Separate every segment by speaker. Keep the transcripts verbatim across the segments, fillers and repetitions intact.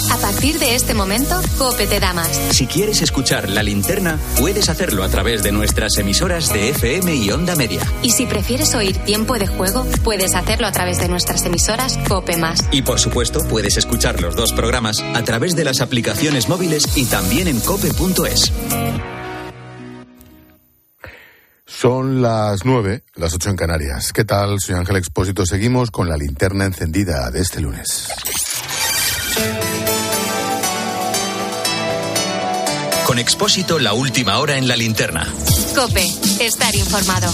Speaker 1: A partir de este momento, COPE te da más.
Speaker 2: Si quieres escuchar La Linterna, puedes hacerlo a través de nuestras emisoras de F M y Onda Media.
Speaker 1: Y si prefieres oír Tiempo de Juego, puedes hacerlo a través de nuestras emisoras COPE más.
Speaker 2: Y por supuesto, puedes escuchar los dos programas a través de las aplicaciones móviles y también en cope punto es.
Speaker 3: Son las nueve, las ocho en Canarias. ¿Qué tal? Soy Ángel Expósito. Seguimos con la linterna encendida de este lunes.
Speaker 2: Con Expósito, la última hora en la linterna.
Speaker 1: COPE, estar informado.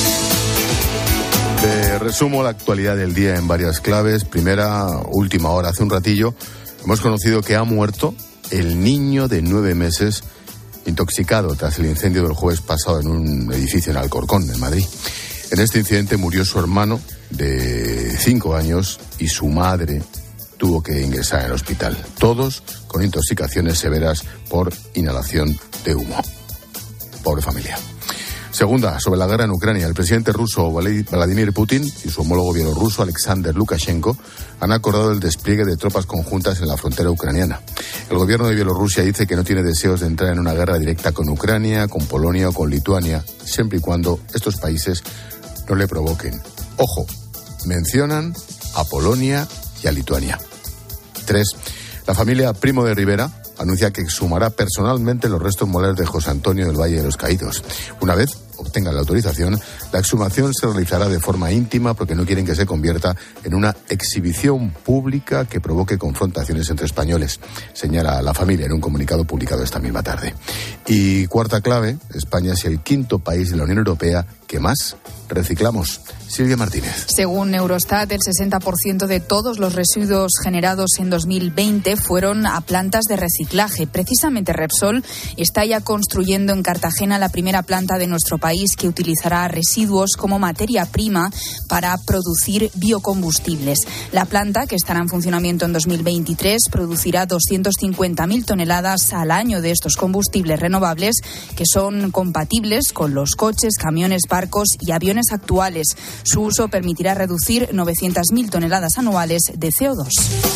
Speaker 3: Te resumo la actualidad del día en varias claves. Primera, última hora, hace un ratillo, hemos conocido que ha muerto el niño de nueve meses intoxicado tras el incendio del jueves pasado en un edificio en Alcorcón, en Madrid. En este incidente murió su hermano de cinco años y su madre tuvo que ingresar en el hospital. Todos con intoxicaciones severas por inhalación de humo. Pobre familia. Segunda, sobre la guerra en Ucrania. El presidente ruso Vladimir Putin y su homólogo bielorruso Alexander Lukashenko han acordado el despliegue de tropas conjuntas en la frontera ucraniana. El gobierno de Bielorrusia dice que no tiene deseos de entrar en una guerra directa con Ucrania, con Polonia o con Lituania, siempre y cuando estos países no le provoquen. Ojo, mencionan a Polonia y a Lituania. Tres, la familia Primo de Rivera anuncia que exhumará personalmente los restos molares de José Antonio del Valle de los Caídos. Una vez obtengan la autorización, la exhumación se realizará de forma íntima porque no quieren que se convierta en una exhibición pública que provoque confrontaciones entre españoles, señala la familia en un comunicado publicado esta misma tarde. Y cuarta clave, España es el quinto país de la Unión Europea que más reciclamos. Silvia Martínez.
Speaker 4: Según Eurostat, el sesenta por ciento de todos los residuos generados en dos mil veinte fueron a plantas de reciclaje. Precisamente Repsol está ya construyendo en Cartagena la primera planta de nuestro país que utilizará residuos como materia prima para producir biocombustibles. La planta, que estará en funcionamiento en dos mil veintitrés, producirá doscientas cincuenta mil toneladas al año de estos combustibles renovables que son compatibles con los coches, camiones, barcos y aviones actuales. Su uso permitirá reducir novecientas mil toneladas anuales de C O dos.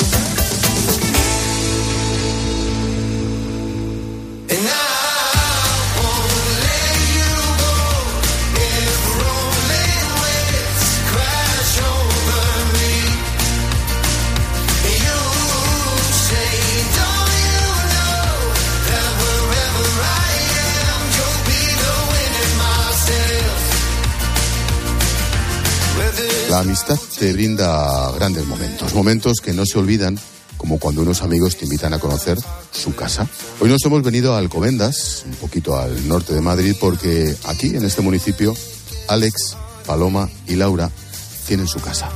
Speaker 3: La amistad te brinda grandes momentos, momentos que no se olvidan, como cuando unos amigos te invitan a conocer su casa. Hoy nos hemos venido a Alcobendas, un poquito al norte de Madrid, porque aquí, en este municipio, Alex, Paloma y Laura tienen su casa.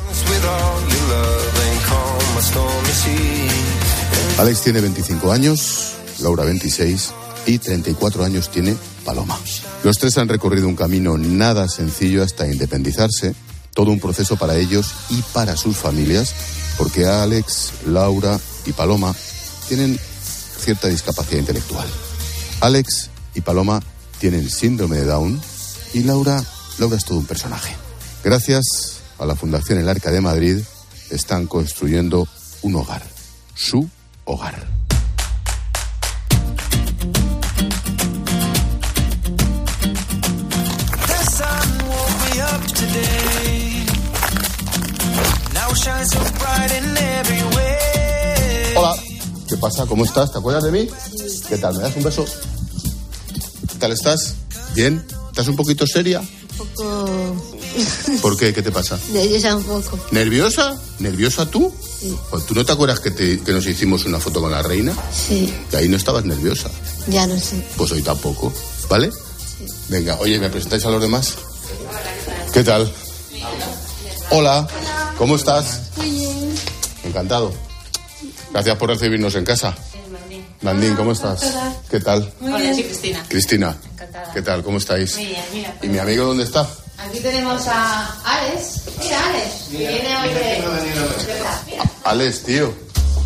Speaker 3: Alex tiene veinticinco años, Laura veintiséis y treinta y cuatro años tiene Paloma. Los tres han recorrido un camino nada sencillo hasta independizarse. Todo un proceso para ellos y para sus familias, porque Alex, Laura y Paloma tienen cierta discapacidad intelectual. Alex y Paloma tienen síndrome de Down y Laura, Laura es todo un personaje. Gracias a la Fundación El Arca de Madrid, están construyendo un hogar, su hogar. Hola, ¿qué pasa? ¿Cómo estás? ¿Te acuerdas de mí? ¿Qué tal? ¿Me das un beso? ¿Qué tal estás? ¿Bien? ¿Estás un poquito seria?
Speaker 5: Un poco...
Speaker 3: ¿Por qué? ¿Qué te pasa?
Speaker 5: Nerviosa un poco.
Speaker 3: ¿Nerviosa? ¿Nerviosa tú?
Speaker 5: Sí.
Speaker 3: Pues, ¿tú no te acuerdas que, te, que nos hicimos una foto con la reina?
Speaker 5: Sí.
Speaker 3: Que ahí no estabas nerviosa.
Speaker 5: Ya no sé.
Speaker 3: Pues hoy tampoco, ¿vale?
Speaker 5: Sí.
Speaker 3: Venga, oye, ¿me presentáis a los demás? ¿Qué tal? Hola. ¿Cómo estás?
Speaker 5: Muy bien.
Speaker 3: Encantado. Gracias por recibirnos en casa. Mandín, ¿cómo estás?
Speaker 5: Hola.
Speaker 3: ¿Qué tal?
Speaker 5: Muy
Speaker 6: Hola,
Speaker 5: bien.
Speaker 6: soy Cristina.
Speaker 3: Cristina.
Speaker 6: Encantada.
Speaker 3: ¿Qué tal? ¿Cómo estáis?
Speaker 6: Muy bien, mira.
Speaker 3: ¿Y mi amigo dónde está?
Speaker 6: Aquí tenemos a Alex. Mira, Alex. Que viene hoy de... Mira.
Speaker 3: Alex, tío.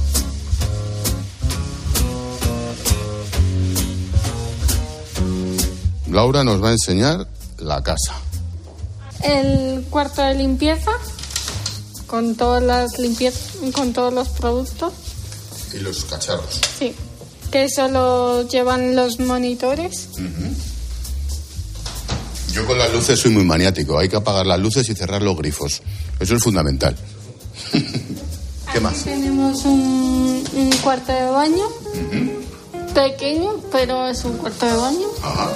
Speaker 3: Laura nos va a enseñar la casa.
Speaker 7: El cuarto de limpieza con todas las limpiezas, con todos los productos.
Speaker 3: Y los cacharros.
Speaker 7: Sí. Que solo llevan los monitores.
Speaker 3: Uh-huh. Yo con las luces soy muy maniático. Hay que apagar las luces y cerrar los grifos. Eso es fundamental. ¿Qué
Speaker 7: Aquí
Speaker 3: más?
Speaker 7: tenemos un, un cuarto de baño.
Speaker 3: Uh-huh.
Speaker 7: Pequeño, pero es un cuarto de baño.
Speaker 3: Ajá.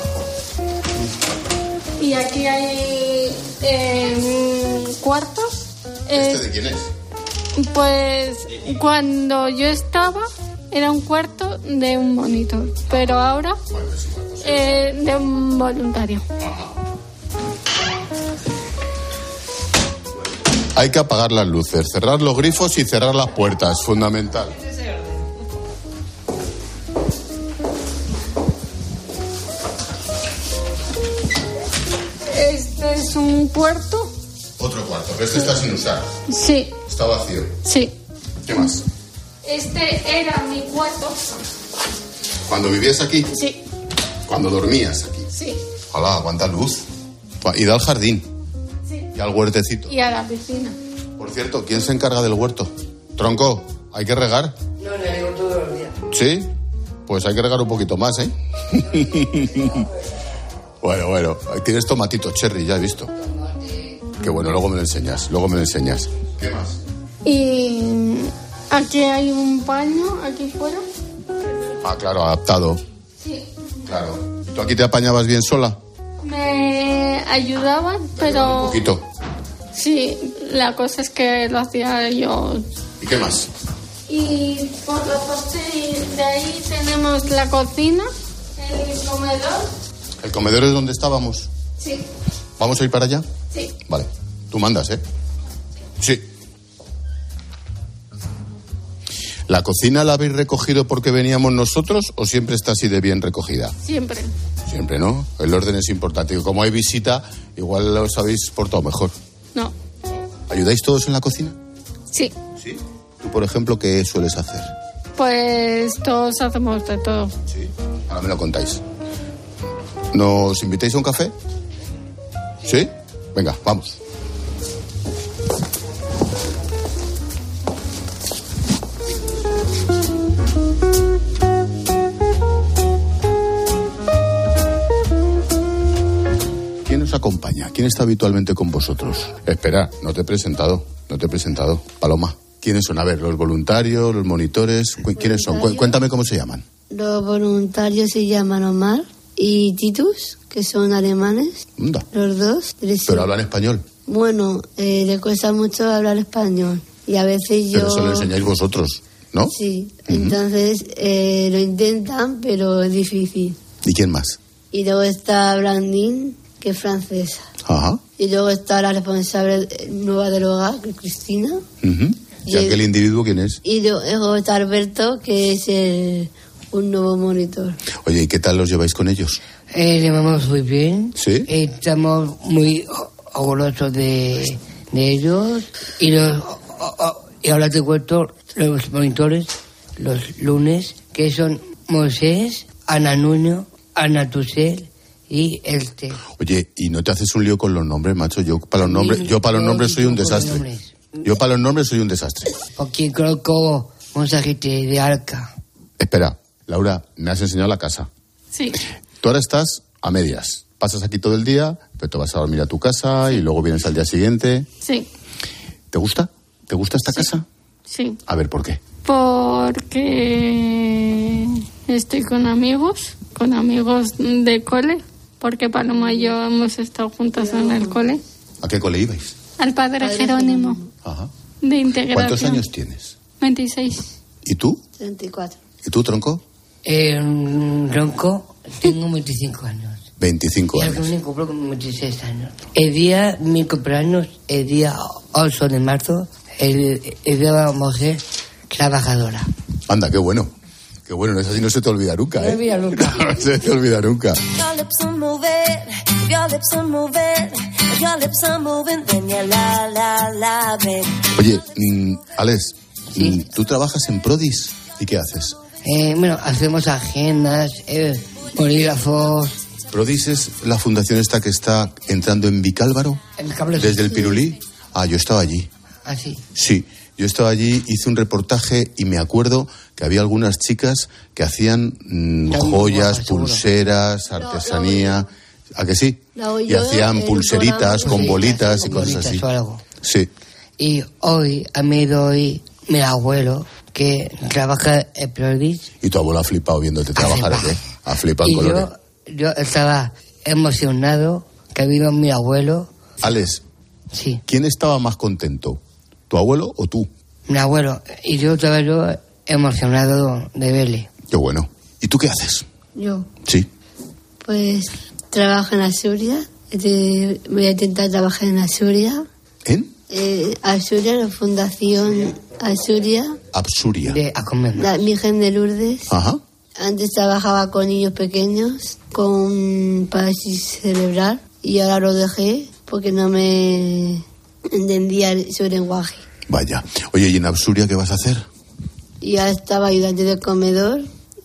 Speaker 7: Y aquí hay eh, cuartos.
Speaker 3: ¿Este
Speaker 7: Eh,
Speaker 3: de quién es?
Speaker 7: Pues cuando yo estaba era un cuarto de un monitor, pero ahora
Speaker 3: Bueno, es igual, pues,
Speaker 7: eh, de un voluntario.
Speaker 3: Hay que apagar las luces, cerrar los grifos y cerrar las puertas, fundamental.
Speaker 7: Este es un cuarto.
Speaker 3: Otro cuarto, pero este está sin usar.
Speaker 7: Sí,
Speaker 3: Está vacío.
Speaker 7: sí.
Speaker 3: ¿Qué más?
Speaker 7: Este era mi cuarto.
Speaker 3: Cuando vivías aquí,
Speaker 7: Sí,
Speaker 3: cuando dormías aquí.
Speaker 7: sí,
Speaker 3: Hola, aguanta luz. Y da al jardín
Speaker 7: sí.
Speaker 3: y al huertecito.
Speaker 7: Y a la piscina.
Speaker 3: Por cierto, ¿quién se encarga del huerto? Tronco, ¿hay que regar?
Speaker 8: No, le digo todos los días.
Speaker 3: ¿Sí? Pues hay que regar un poquito más, ¿eh? Bueno, bueno, ahí tienes tomatitos cherry, ya he visto. Qué bueno, luego me lo enseñas, luego me lo enseñas. ¿Qué más?
Speaker 7: Y aquí hay un baño, aquí fuera.
Speaker 3: Ah, claro, adaptado.
Speaker 7: Sí.
Speaker 3: Claro. ¿Tú aquí te apañabas bien sola?
Speaker 7: Me ayudaban,
Speaker 3: Un
Speaker 7: pero
Speaker 3: poquito.
Speaker 7: sí, la cosa es que lo hacía yo.
Speaker 3: ¿Y qué más?
Speaker 7: Y por la parte de ahí tenemos la cocina, el comedor.
Speaker 3: ¿El comedor es donde estábamos?
Speaker 7: Sí,
Speaker 3: ¿Vamos a ir para allá?
Speaker 7: sí.
Speaker 3: Vale. Tú mandas, ¿eh? Sí. ¿La cocina la habéis recogido porque veníamos nosotros o siempre está así de bien recogida?
Speaker 7: Siempre.
Speaker 3: Siempre, ¿no? El orden es importante. Y como hay visita, igual os habéis portado mejor.
Speaker 7: No.
Speaker 3: ¿Ayudáis todos en la cocina?
Speaker 7: Sí.
Speaker 3: Sí. ¿Tú, por ejemplo, qué sueles hacer?
Speaker 7: Pues todos hacemos de todo.
Speaker 3: Sí. Ahora me lo contáis. ¿Nos invitáis a un café? ¿Sí? Venga, vamos. ¿Quién os acompaña? ¿Quién está habitualmente con vosotros? Espera, no te he presentado, no te he presentado. Paloma, ¿quiénes son? A ver, los voluntarios, los monitores, ¿cu- ¿quiénes son? Cu- Cuéntame cómo se llaman.
Speaker 5: Los voluntarios se llaman Omar y Titus, que son alemanes,
Speaker 3: Anda.
Speaker 5: los dos. Les-
Speaker 3: Pero hablan español.
Speaker 5: Bueno, eh, les cuesta mucho hablar español y a veces yo...
Speaker 3: Pero eso lo enseñáis vosotros, ¿no?
Speaker 5: Sí, entonces eh, lo intentan, pero es difícil.
Speaker 3: ¿Y quién más?
Speaker 5: Y luego está Blandín, que es francesa.
Speaker 3: Ajá.
Speaker 5: Y luego está la responsable nueva del hogar, que es Cristina.
Speaker 3: Ujú. ¿Y
Speaker 5: Y el-
Speaker 3: aquel individuo quién es?
Speaker 5: Y luego está Alberto, que es el, un nuevo monitor.
Speaker 3: Oye, ¿y qué tal los lleváis con ellos?
Speaker 8: Eh, le vamos muy bien.
Speaker 3: ¿Sí?
Speaker 8: Eh, estamos muy o- orgullosos de, de ellos. Y, los, o- o- y ahora te cuento los monitores, los lunes, que son Moisés, Ana Nuño, Ana Tusel y Elte.
Speaker 3: Oye, ¿y no te haces un lío con los nombres, macho? Yo para los nombres, yo para los
Speaker 8: Yo
Speaker 3: nombres soy un
Speaker 8: con los
Speaker 3: desastre.
Speaker 8: nombres.
Speaker 3: Yo para los nombres soy un desastre.
Speaker 8: Porque creo que mucha gente de Arca.
Speaker 3: Espera, Laura, me has enseñado la casa.
Speaker 7: Sí.
Speaker 3: Tú ahora estás a medias. Pasas aquí todo el día, pero te vas a dormir a tu casa y luego vienes al día siguiente.
Speaker 7: Sí.
Speaker 3: ¿Te gusta? ¿Te gusta esta casa?
Speaker 7: Sí.
Speaker 3: A ver, ¿por qué?
Speaker 7: Porque estoy con amigos, con amigos de cole, porque Paloma y yo hemos estado juntas en el cole.
Speaker 3: ¿A qué cole ibais?
Speaker 7: Al padre Jerónimo,
Speaker 3: Ajá.
Speaker 7: de integración.
Speaker 3: ¿Cuántos años tienes?
Speaker 7: veintiséis.
Speaker 3: ¿Y tú?
Speaker 5: treinta y cuatro.
Speaker 3: ¿Y tú, tronco?
Speaker 8: Eh, Ronco, tengo veinticinco años.
Speaker 3: veinticinco
Speaker 8: Y el
Speaker 3: años.
Speaker 8: que me compró con veintiséis años. El día, mi cumpleaños, el día ocho de marzo, el, el día de la mujer trabajadora.
Speaker 3: Anda, qué bueno. Qué bueno, eso sí no se te olvida nunca,
Speaker 8: No
Speaker 3: ¿eh?
Speaker 8: me olvida nunca.
Speaker 3: No se te olvida nunca.
Speaker 9: Your lips are moving, your lips are moving, your lips are moving, then you la la la, baby.
Speaker 3: Oye, mm, Alex,
Speaker 8: Sí.
Speaker 3: mm, ¿tú trabajas en Prodis? ¿Y qué haces?
Speaker 8: Eh, bueno, hacemos agendas, eh, bolígrafos,
Speaker 3: Prodis es la fundación esta que está entrando en Vicálvaro,
Speaker 8: el cable.
Speaker 3: desde el Pirulí. Ah, yo estaba allí.
Speaker 8: Así.
Speaker 3: Sí, yo estaba allí, hice un reportaje y me acuerdo que había algunas chicas que hacían mmm, joyas, guapa, pulseras, artesanía. ¿A que sí? Y hacían pulseritas con bolitas y cosas así. Sí.
Speaker 8: Y hoy a mí doy mi abuelo, que trabaja en Provis.
Speaker 3: Y tu abuelo ha flipado viéndote trabajar aquí. Ha flipado en colores.
Speaker 8: Yo, yo estaba emocionado que vino mi abuelo.
Speaker 3: Alex,
Speaker 8: sí.
Speaker 3: ¿Quién estaba más contento? ¿Tu abuelo o tú?
Speaker 8: Mi abuelo. Y yo estaba yo emocionado de verle.
Speaker 3: Qué bueno. ¿Y tú qué haces?
Speaker 5: Yo.
Speaker 3: Sí.
Speaker 5: Pues trabajo en Asturias. Voy a intentar trabajar en Asturias.
Speaker 3: ¿En?
Speaker 5: Eh, Asturias, la Fundación Asturias.
Speaker 3: Absuria.
Speaker 8: De Acomena.
Speaker 5: La Virgen de Lourdes.
Speaker 3: Ajá.
Speaker 5: Antes trabajaba con niños pequeños con parálisis cerebral y ahora lo dejé porque no me entendía su lenguaje.
Speaker 3: Vaya. Oye, ¿y en Absuria qué vas a hacer?
Speaker 5: Ya estaba ayudante de comedor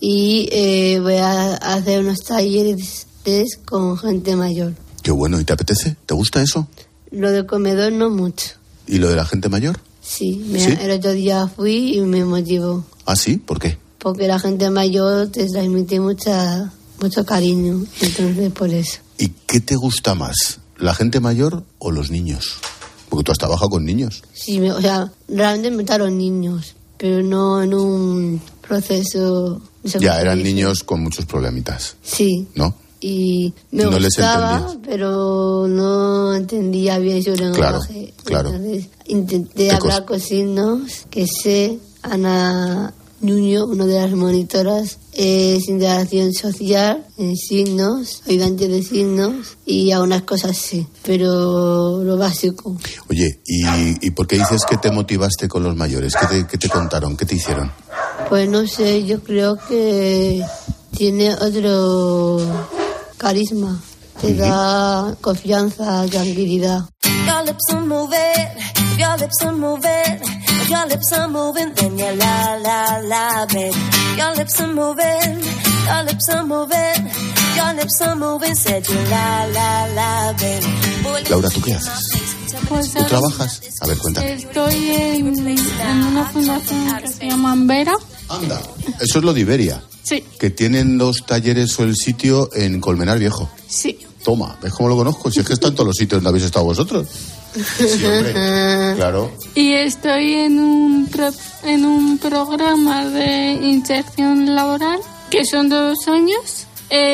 Speaker 5: y eh, voy a hacer unos talleres con gente mayor.
Speaker 3: Qué bueno. ¿Y te apetece? ¿Te gusta eso?
Speaker 5: Lo de comedor no mucho.
Speaker 3: ¿Y lo de la gente mayor?
Speaker 5: Sí, me,
Speaker 3: ¿Sí?
Speaker 5: El otro día fui y me motivó.
Speaker 3: ¿Ah, sí? ¿Por qué?
Speaker 5: Porque la gente mayor te transmite mucha, mucho cariño, entonces por eso.
Speaker 3: ¿Y qué te gusta más, la gente mayor o los niños? Porque tú has trabajado con niños.
Speaker 5: Sí, me, o sea, realmente me gustaron niños, pero no en un proceso... No sé
Speaker 3: ya, eran niños con muchos problemitas.
Speaker 5: Sí.
Speaker 3: ¿No?
Speaker 5: Y me
Speaker 3: no
Speaker 5: gustaba, pero no entendía bien su lenguaje.
Speaker 3: Claro, claro.
Speaker 5: Entonces intenté hablar con signos, que sé, Ana Nuño, una de las monitoras, es integración social en signos, ayudante de signos, y algunas cosas sí, pero lo básico.
Speaker 3: Oye, ¿y, y por qué dices que te motivaste con los mayores? ¿Qué te, qué te contaron? ¿Qué te hicieron?
Speaker 5: Pues no sé, yo creo que tiene otro carisma, te uh-huh. da confianza, tranquilidad.
Speaker 9: Your lips are moving, your lips are moving, your lips are moving, then you la la la, babe. Your lips are moving, your lips are moving, your lips are moving, said you la la la, babe.
Speaker 3: Laura, ¿tú qué haces?
Speaker 7: Pues
Speaker 3: ¿Tú trabajas? A ver, cuéntame.
Speaker 7: Estoy en, en una fundación que se llama Ambera.
Speaker 3: Anda, eso es lo de Iberia.
Speaker 7: Sí.
Speaker 3: Que tienen los talleres o el sitio en Colmenar Viejo.
Speaker 7: Sí.
Speaker 3: Toma, ¿ves cómo lo conozco? Si es que está en todos los sitios donde habéis estado vosotros. Sí, hombre. Claro.
Speaker 7: Y estoy en un, pro, en un programa de inserción laboral, que son dos años.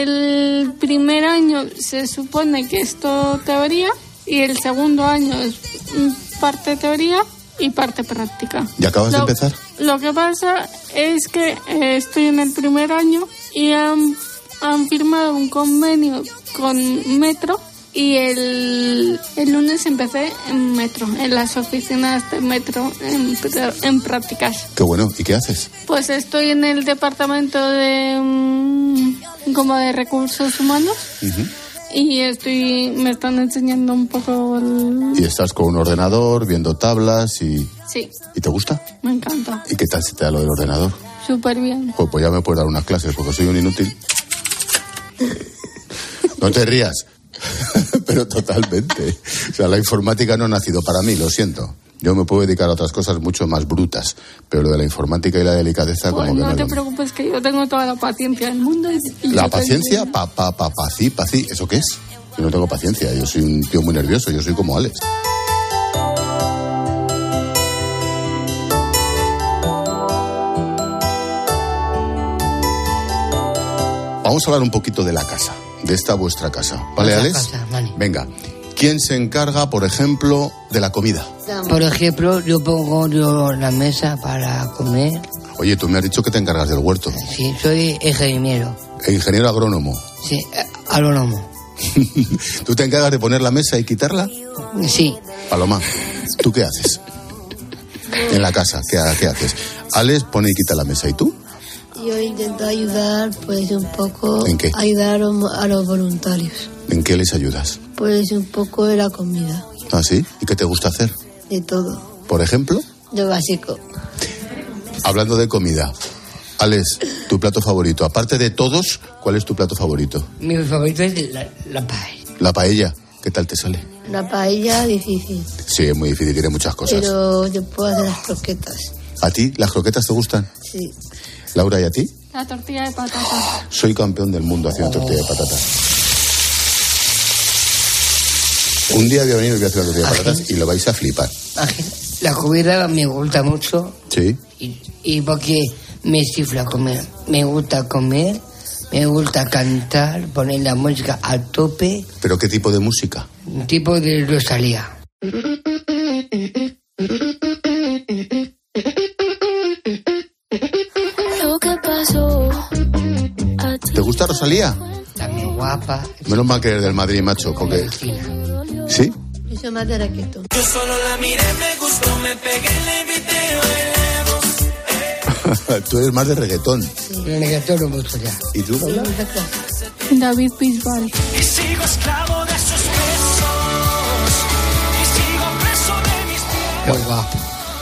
Speaker 7: El primer año se supone que es todo teoría y el segundo año es parte teoría y parte práctica.
Speaker 3: ¿Y acabas
Speaker 7: lo,
Speaker 3: de empezar?
Speaker 7: Lo que pasa es que eh, estoy en el primer año y han, han firmado un convenio con Metro y el, el lunes empecé en Metro, en las oficinas de Metro en, en prácticas.
Speaker 3: Qué bueno. ¿Y qué haces?
Speaker 7: Pues estoy en el departamento de um, como de recursos humanos. Uh-huh. Y estoy, me están enseñando un poco el...
Speaker 3: Y estás con un ordenador, viendo tablas y...
Speaker 7: Sí.
Speaker 3: ¿Y te gusta?
Speaker 7: Me encanta.
Speaker 3: ¿Y qué tal se te da lo del ordenador?
Speaker 7: Súper bien.
Speaker 3: Pues, pues ya me puedes dar unas clases porque soy un inútil. No te rías. Pero totalmente. O sea, la informática no ha nacido para mí, lo siento. Yo me puedo dedicar a otras cosas mucho más brutas, pero lo de la informática y la delicadeza
Speaker 7: pues
Speaker 3: como que
Speaker 7: no
Speaker 3: no
Speaker 7: te
Speaker 3: lo...
Speaker 7: preocupes, que yo tengo toda la paciencia del mundo. Y, y
Speaker 3: ¿La paciencia? Pa, pa, pa, pa, sí, pa, sí. ¿Eso qué es? Yo no tengo paciencia, yo soy un tío muy nervioso, yo soy como Alex. Vamos a hablar un poquito de la casa, de esta vuestra casa. ¿Vale, Alex?
Speaker 8: Casa, vale.
Speaker 3: Venga. ¿Quién se encarga, por ejemplo, de la comida?
Speaker 8: Por ejemplo, yo pongo yo la mesa para comer.
Speaker 3: Oye, tú me has dicho que te encargas del huerto.
Speaker 8: Sí, soy ingeniero.
Speaker 3: ¿E ingeniero agrónomo?
Speaker 8: Sí, agrónomo.
Speaker 3: ¿Tú te encargas de poner la mesa y quitarla?
Speaker 8: Sí.
Speaker 3: Paloma, ¿tú qué haces? En la casa, ¿qué, qué haces? Alex pone y quita la mesa, ¿y tú?
Speaker 5: Yo intento ayudar, pues un poco...
Speaker 3: ¿En qué?
Speaker 5: Ayudar a los voluntarios.
Speaker 3: ¿En qué les ayudas?
Speaker 5: Pues un poco de la comida.
Speaker 3: ¿Ah, sí? ¿Y qué te gusta hacer?
Speaker 5: De todo.
Speaker 3: ¿Por ejemplo?
Speaker 5: Lo básico.
Speaker 3: Hablando de comida, Alex, tu plato favorito. Aparte de todos, ¿cuál es tu plato favorito?
Speaker 8: Mi favorito es la, la paella.
Speaker 3: La paella. ¿Qué tal te sale?
Speaker 5: La paella difícil.
Speaker 3: Sí, es muy difícil, tiene muchas cosas.
Speaker 5: Pero yo puedo hacer las croquetas.
Speaker 3: ¿A ti las croquetas te gustan?
Speaker 5: Sí.
Speaker 3: Laura, ¿y a ti?
Speaker 7: La tortilla de patatas.
Speaker 3: Soy campeón del mundo haciendo tortilla de patatas. Un día voy a venir y voy a hacer la tortilla de patatas y lo vais a flipar.
Speaker 8: La comida me gusta mucho.
Speaker 3: Sí.
Speaker 8: Y, y porque me chifla comer. Me gusta comer, me gusta cantar, poner la música a tope.
Speaker 3: ¿Pero qué tipo de música?
Speaker 8: Un tipo de Rosalía.
Speaker 3: ¿Te gusta Rosalía?
Speaker 8: También guapa.
Speaker 3: Menos mal que eres del Madrid, macho, porque... ¿Sí?
Speaker 5: Yo soy más de reggaetón.
Speaker 9: Yo solo la miré, me gustó, me pegué, le invité, bailemos.
Speaker 3: Tú eres más de reggaetón.
Speaker 8: Sí. El reggaetón no me gusta ya.
Speaker 3: ¿Y tú, Laura?
Speaker 7: David Bisbal.
Speaker 9: Y sigo esclavo de sus besos. Y sigo preso de mis
Speaker 8: Muy guapo.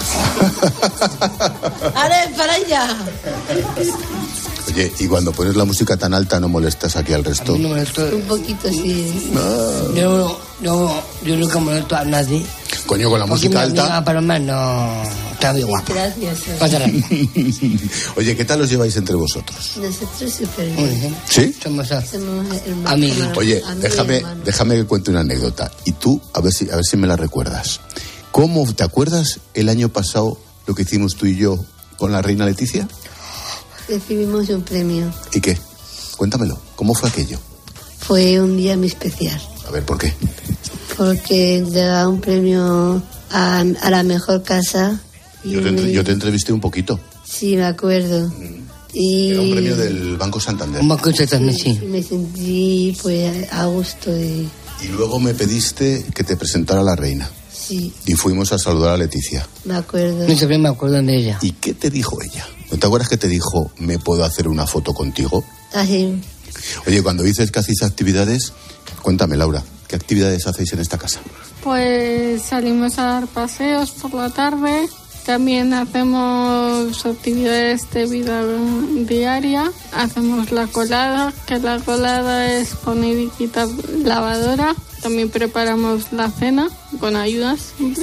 Speaker 5: ¡Ale, para allá!
Speaker 3: Oye, y cuando pones la música tan alta no molestas aquí al resto.
Speaker 8: No molesto.
Speaker 5: Un poquito sí.
Speaker 3: Ah.
Speaker 8: Yo, yo, yo nunca molesto a nadie.
Speaker 3: Coño, con la
Speaker 8: Porque
Speaker 3: música
Speaker 8: mi amiga
Speaker 3: alta.
Speaker 8: Paloma no está muy guapa.
Speaker 5: Gracias.
Speaker 3: Oye, ¿qué tal os lleváis entre vosotros?
Speaker 5: Nosotros súper
Speaker 8: Muy
Speaker 5: bien.
Speaker 8: bien.
Speaker 3: ¿Sí?
Speaker 8: Somos
Speaker 5: Somos hermanos.
Speaker 8: amigos.
Speaker 3: Oye,
Speaker 5: Amigo y
Speaker 3: déjame,
Speaker 5: hermano.
Speaker 3: déjame que cuente una anécdota. Y tú, a ver si, a ver si me la recuerdas. ¿Cómo te acuerdas el año pasado lo que hicimos tú y yo con la reina Leticia?
Speaker 5: Recibimos un premio.
Speaker 3: ¿Y qué? Cuéntamelo. ¿Cómo fue aquello?
Speaker 5: Fue un día muy especial.
Speaker 3: A ver, ¿por qué?
Speaker 5: Porque le da un premio a, a la mejor casa. Y
Speaker 3: Yo te,
Speaker 5: me-
Speaker 3: yo te entrevisté un poquito.
Speaker 5: Sí, me acuerdo. Y
Speaker 3: Era un premio del Banco Santander.
Speaker 8: Un banco también, sí.
Speaker 5: me sentí pues a gusto de...
Speaker 3: Y luego me pediste que te presentara a la reina.
Speaker 5: Sí,
Speaker 3: Y fuimos a saludar a Leticia.
Speaker 5: me acuerdo.
Speaker 8: No siempre me acuerdo de ella.
Speaker 3: ¿Y qué te dijo ella? ¿No te acuerdas que te dijo, me puedo hacer una foto contigo?
Speaker 5: Así,
Speaker 3: Oye, cuando dices que hacéis actividades, cuéntame, Laura, ¿qué actividades hacéis en esta casa?
Speaker 7: Pues salimos a dar paseos por la tarde. También hacemos actividades de vida diaria. Hacemos la colada, que la colada es poner y quitar lavadora. También preparamos la cena con ayuda siempre.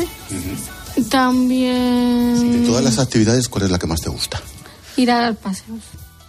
Speaker 7: También
Speaker 3: De todas las actividades, ¿cuál es la que más te gusta?
Speaker 7: ir a dar paseos.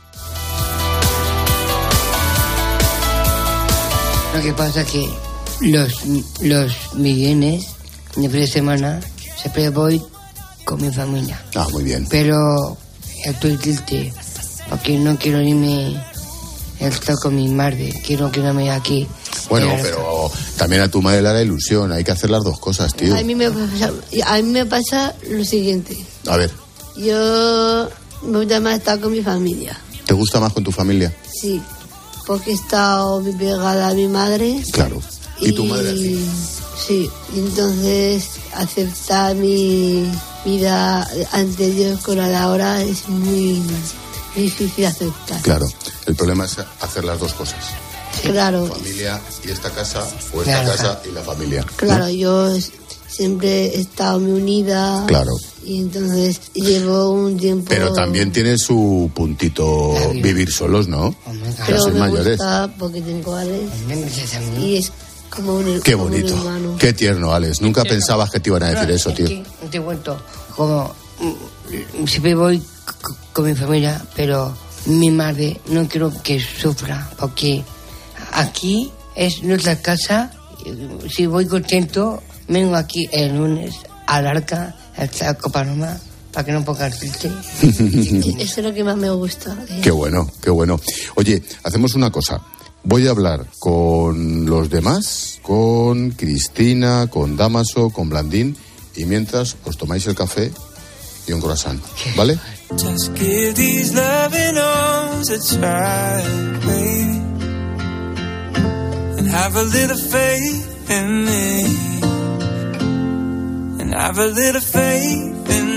Speaker 8: Lo que pasa es que los, los millones de fin de semana siempre voy con mi familia.
Speaker 3: Ah, muy bien.
Speaker 8: Pero estoy triste porque no quiero irme a estar con mi madre. Quiero quedarme aquí.
Speaker 3: Bueno,
Speaker 8: Eh,
Speaker 3: pero también a tu madre le hará ilusión. Hay que hacer las dos cosas, tío.
Speaker 5: a mí me pasa, a mí me pasa lo siguiente.
Speaker 3: A ver,
Speaker 5: Yo me gusta más estar con mi familia.
Speaker 3: ¿te gusta más con tu familia?
Speaker 5: Sí, porque he estado muy pegada a mi madre.
Speaker 3: Claro. ¿Y tu madre a ti?
Speaker 5: Sí, y entonces aceptar mi vida anterior con la de ahora es muy difícil aceptar.
Speaker 3: Claro. El problema es hacer las dos cosas.
Speaker 5: Claro,
Speaker 3: Familia y esta casa, o esta
Speaker 8: Claro.
Speaker 3: casa y la familia. ¿no?
Speaker 5: claro, yo s- siempre he estado muy unida.
Speaker 3: Claro.
Speaker 5: Y entonces llevo un tiempo...
Speaker 3: Pero también tiene su puntito vivir solos, ¿no?
Speaker 8: Hombre, claro.
Speaker 3: Ya
Speaker 5: Pero
Speaker 3: sois
Speaker 5: me
Speaker 3: mayores.
Speaker 5: gusta porque tengo a Alex
Speaker 8: Gracias a mí.
Speaker 5: y es como un,
Speaker 3: Qué
Speaker 5: como un
Speaker 3: bonito.
Speaker 5: hermano.
Speaker 3: Qué tierno, Alex. Nunca pensabas que te iban a decir
Speaker 8: No,
Speaker 3: eso,
Speaker 8: es
Speaker 3: tío.
Speaker 8: que te cuento, como mm, siempre voy c- con mi familia, pero mi madre no quiero que sufra, porque aquí es nuestra casa. Si voy contento, vengo aquí el lunes al Arca, a Copanoma, para que no ponga triste.
Speaker 5: Eso es lo que más me gusta. eh.
Speaker 3: Qué bueno, qué bueno. Oye, hacemos una cosa. Voy a hablar con los demás, con Cristina, con Damaso, con Blandín, y mientras os tomáis el café y un croissant, ¿vale?
Speaker 9: Just give these loving arms a try, baby, and have a little faith in me, and have a little faith in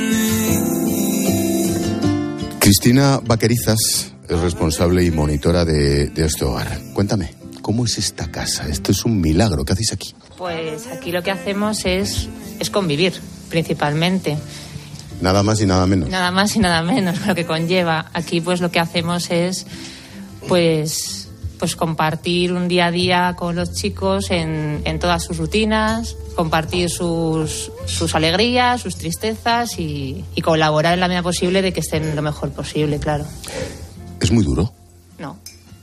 Speaker 9: me.
Speaker 3: Cristina Vaquerizas es responsable y monitora de, de este hogar. Cuéntame, ¿cómo es esta casa? Esto es un milagro. ¿Qué hacéis aquí?
Speaker 10: Pues aquí lo que hacemos es, es convivir, principalmente.
Speaker 3: Nada más y nada menos.
Speaker 10: Nada más y nada menos lo que conlleva. Aquí pues lo que hacemos es pues pues compartir un día a día con los chicos en, en todas sus rutinas, compartir sus, sus alegrías, sus tristezas y, y colaborar en la medida posible de que estén lo mejor posible, claro.
Speaker 3: ¿Es muy duro?
Speaker 10: No,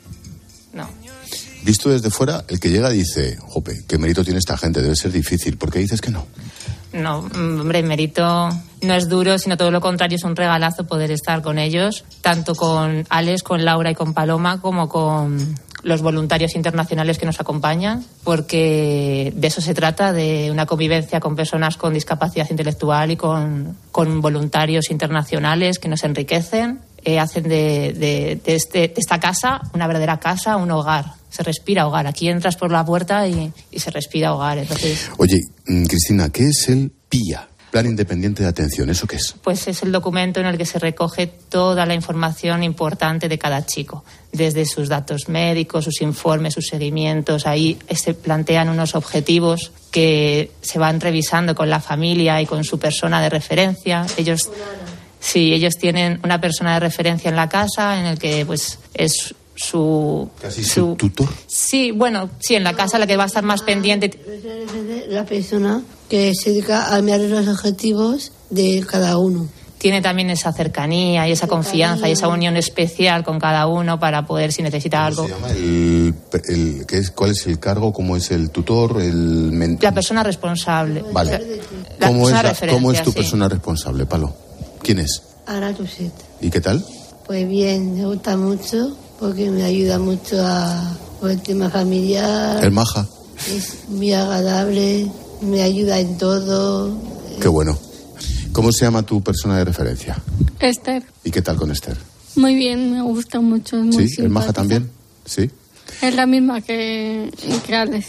Speaker 10: no.
Speaker 3: Visto desde fuera, el que llega dice, jope, qué mérito tiene esta gente, debe ser difícil. ¿Por qué dices que no?
Speaker 10: No, hombre, mérito no es duro, sino todo lo contrario, es un regalazo poder estar con ellos, tanto con Alex, con Laura y con Paloma, como con los voluntarios internacionales que nos acompañan, porque de eso se trata, de una convivencia con personas con discapacidad intelectual y con, con voluntarios internacionales que nos enriquecen, eh, hacen de, de, de, este, de esta casa una verdadera casa, un hogar. Se respira hogar. Aquí entras por la puerta y, y se respira hogar. Entonces,
Speaker 3: oye, Cristina, ¿qué es el P I A? Plan Independiente de Atención, ¿eso qué es?
Speaker 10: Pues es el documento en el que se recoge toda la información importante de cada chico, desde sus datos médicos, sus informes, sus seguimientos. Ahí se plantean unos objetivos que se van revisando con la familia y con su persona de referencia. Ellos, sí, ellos tienen una persona de referencia en la casa en el que pues es su...
Speaker 3: ¿Casi su, su tutor?
Speaker 10: Sí, bueno, sí, en la casa la que va a estar más pendiente.
Speaker 5: La persona que se dedica a mirar los objetivos de cada uno.
Speaker 10: Tiene también esa cercanía y esa confianza y esa unión especial con cada uno para poder, si necesita algo.
Speaker 3: ¿Cómo se llama? El, el, ¿qué es, ¿Cuál es el cargo? ¿Cómo es el tutor? El men...
Speaker 10: La persona responsable.
Speaker 3: Vale.
Speaker 10: La
Speaker 3: ¿Cómo,
Speaker 10: persona
Speaker 3: es la, ¿Cómo es tu
Speaker 10: sí.
Speaker 3: persona responsable, Palo? ¿Quién es?
Speaker 5: Ara Tuset.
Speaker 3: ¿Y qué tal?
Speaker 5: Pues bien, me gusta mucho porque me ayuda mucho a, por el tema familiar.
Speaker 3: ¿El maja?
Speaker 5: Es muy agradable, me ayuda en todo.
Speaker 3: Qué bueno. ¿Cómo se llama tu persona de referencia?
Speaker 7: Esther.
Speaker 3: ¿Y qué tal con Esther?
Speaker 7: Muy bien, me gusta mucho. Es muy
Speaker 3: ¿Sí? ¿El maja también? Sí.
Speaker 7: Es la misma que, que Alex.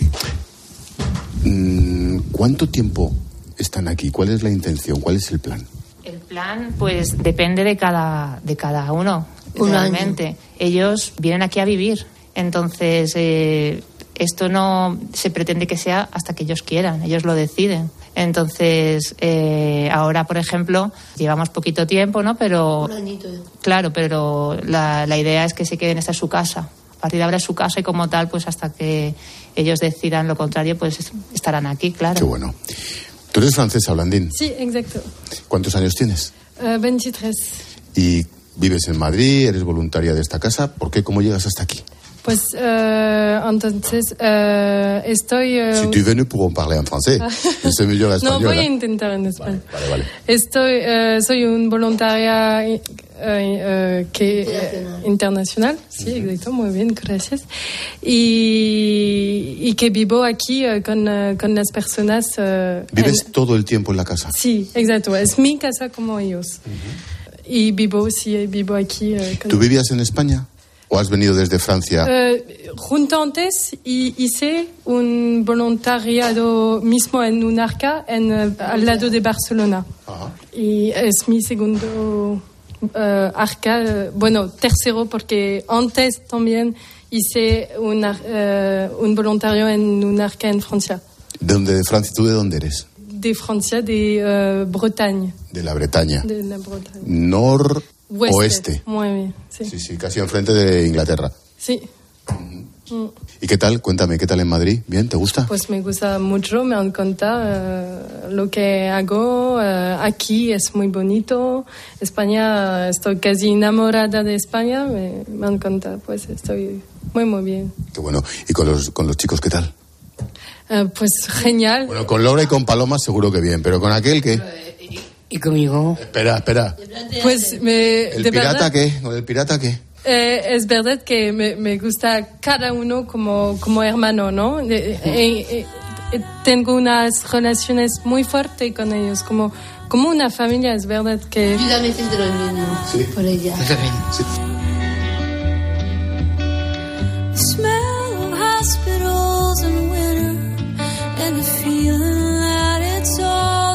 Speaker 3: ¿Cuánto tiempo están aquí? ¿Cuál es la intención? ¿Cuál es el plan?
Speaker 10: El plan, pues, depende de cada, de cada uno, realmente. Ellos vienen aquí a vivir. Entonces, eh, esto no se pretende que sea hasta que ellos quieran. Ellos lo deciden. Entonces, eh, ahora, por ejemplo, llevamos poquito tiempo, ¿no? Pero,
Speaker 5: Un añito.
Speaker 10: claro, pero la, la idea es que se queden, esta es su casa. A partir de ahora es su casa y como tal, pues hasta que ellos decidan lo contrario, pues estarán aquí, claro.
Speaker 3: Qué bueno. ¿Tú eres francesa, Blandín?
Speaker 11: Sí, exacto.
Speaker 3: ¿Cuántos años tienes?
Speaker 11: Uh, veintitrés.
Speaker 3: ¿Y vives en Madrid? ¿Eres voluntaria de esta casa? ¿Por qué? ¿Cómo llegas hasta aquí?
Speaker 11: Pues uh, entonces uh, estoy... Uh,
Speaker 3: si tu es venu pour en parler en français, es mejor español.
Speaker 11: No, voy a intentar en español.
Speaker 3: Vale, vale. vale.
Speaker 11: Estoy, uh, soy un voluntaria uh, uh, que, uh, internacional. Sí, exacto, muy bien, gracias. Y, y que vivo aquí uh, con, uh, con las personas... Uh,
Speaker 3: ¿Vives
Speaker 11: en...
Speaker 3: todo el tiempo en la casa?
Speaker 11: Sí, exacto, es mi casa como ellos. Uh-huh. Y vivo, sí, vivo aquí. Uh, con...
Speaker 3: ¿Tú vivías en España? ¿O has venido desde Francia?
Speaker 11: Uh, junto antes y hice un voluntariado mismo en un arca en, uh, al lado de Barcelona. Ajá. Y es mi segundo uh, arca, uh, bueno, tercero, porque antes también hice un, uh, un voluntario en un arca en Francia.
Speaker 3: ¿De dónde de Francia? ¿Tú de dónde eres?
Speaker 11: De Francia, de uh, Bretaña.
Speaker 3: De la Bretaña.
Speaker 11: De la Bretaña.
Speaker 3: Nor...
Speaker 11: Oeste.
Speaker 3: Oeste.
Speaker 11: Muy bien, sí.
Speaker 3: Sí, sí, casi enfrente de Inglaterra.
Speaker 11: Sí.
Speaker 3: Mm. ¿Y qué tal? Cuéntame, ¿qué tal en Madrid? ¿Bien? ¿Te gusta?
Speaker 11: Pues me gusta mucho, me encanta uh, lo que hago. Uh, aquí es muy bonito. España, estoy casi enamorada de España. Me, me encanta, pues estoy muy, muy bien.
Speaker 3: Qué bueno. ¿Y con los, con los chicos qué tal?
Speaker 11: Uh, pues genial.
Speaker 3: Bueno, con Laura y con Paloma seguro que bien, pero con aquel, ¿qué?
Speaker 8: ¿Y conmigo?
Speaker 3: Espera, espera.
Speaker 11: Pues me...
Speaker 3: ¿El
Speaker 11: de
Speaker 3: pirata
Speaker 11: verdad,
Speaker 3: qué? ¿Con el pirata qué?
Speaker 11: Eh, es verdad que me, me gusta cada uno como, como hermano, ¿no? Eh, eh, eh, tengo unas relaciones muy fuertes con ellos, como, como una familia, es verdad que...
Speaker 5: Yo también siento lo mismo, sí, por ella.
Speaker 8: Yo también.
Speaker 3: Sí.
Speaker 9: Smell of hospitals in winter and the feeling that it's all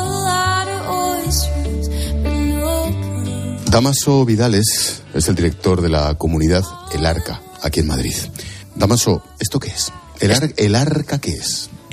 Speaker 3: Dámaso Vidales es el director de la comunidad El Arca, aquí en Madrid. Dámaso, ¿esto qué es? ¿El, ar- el Arca qué es?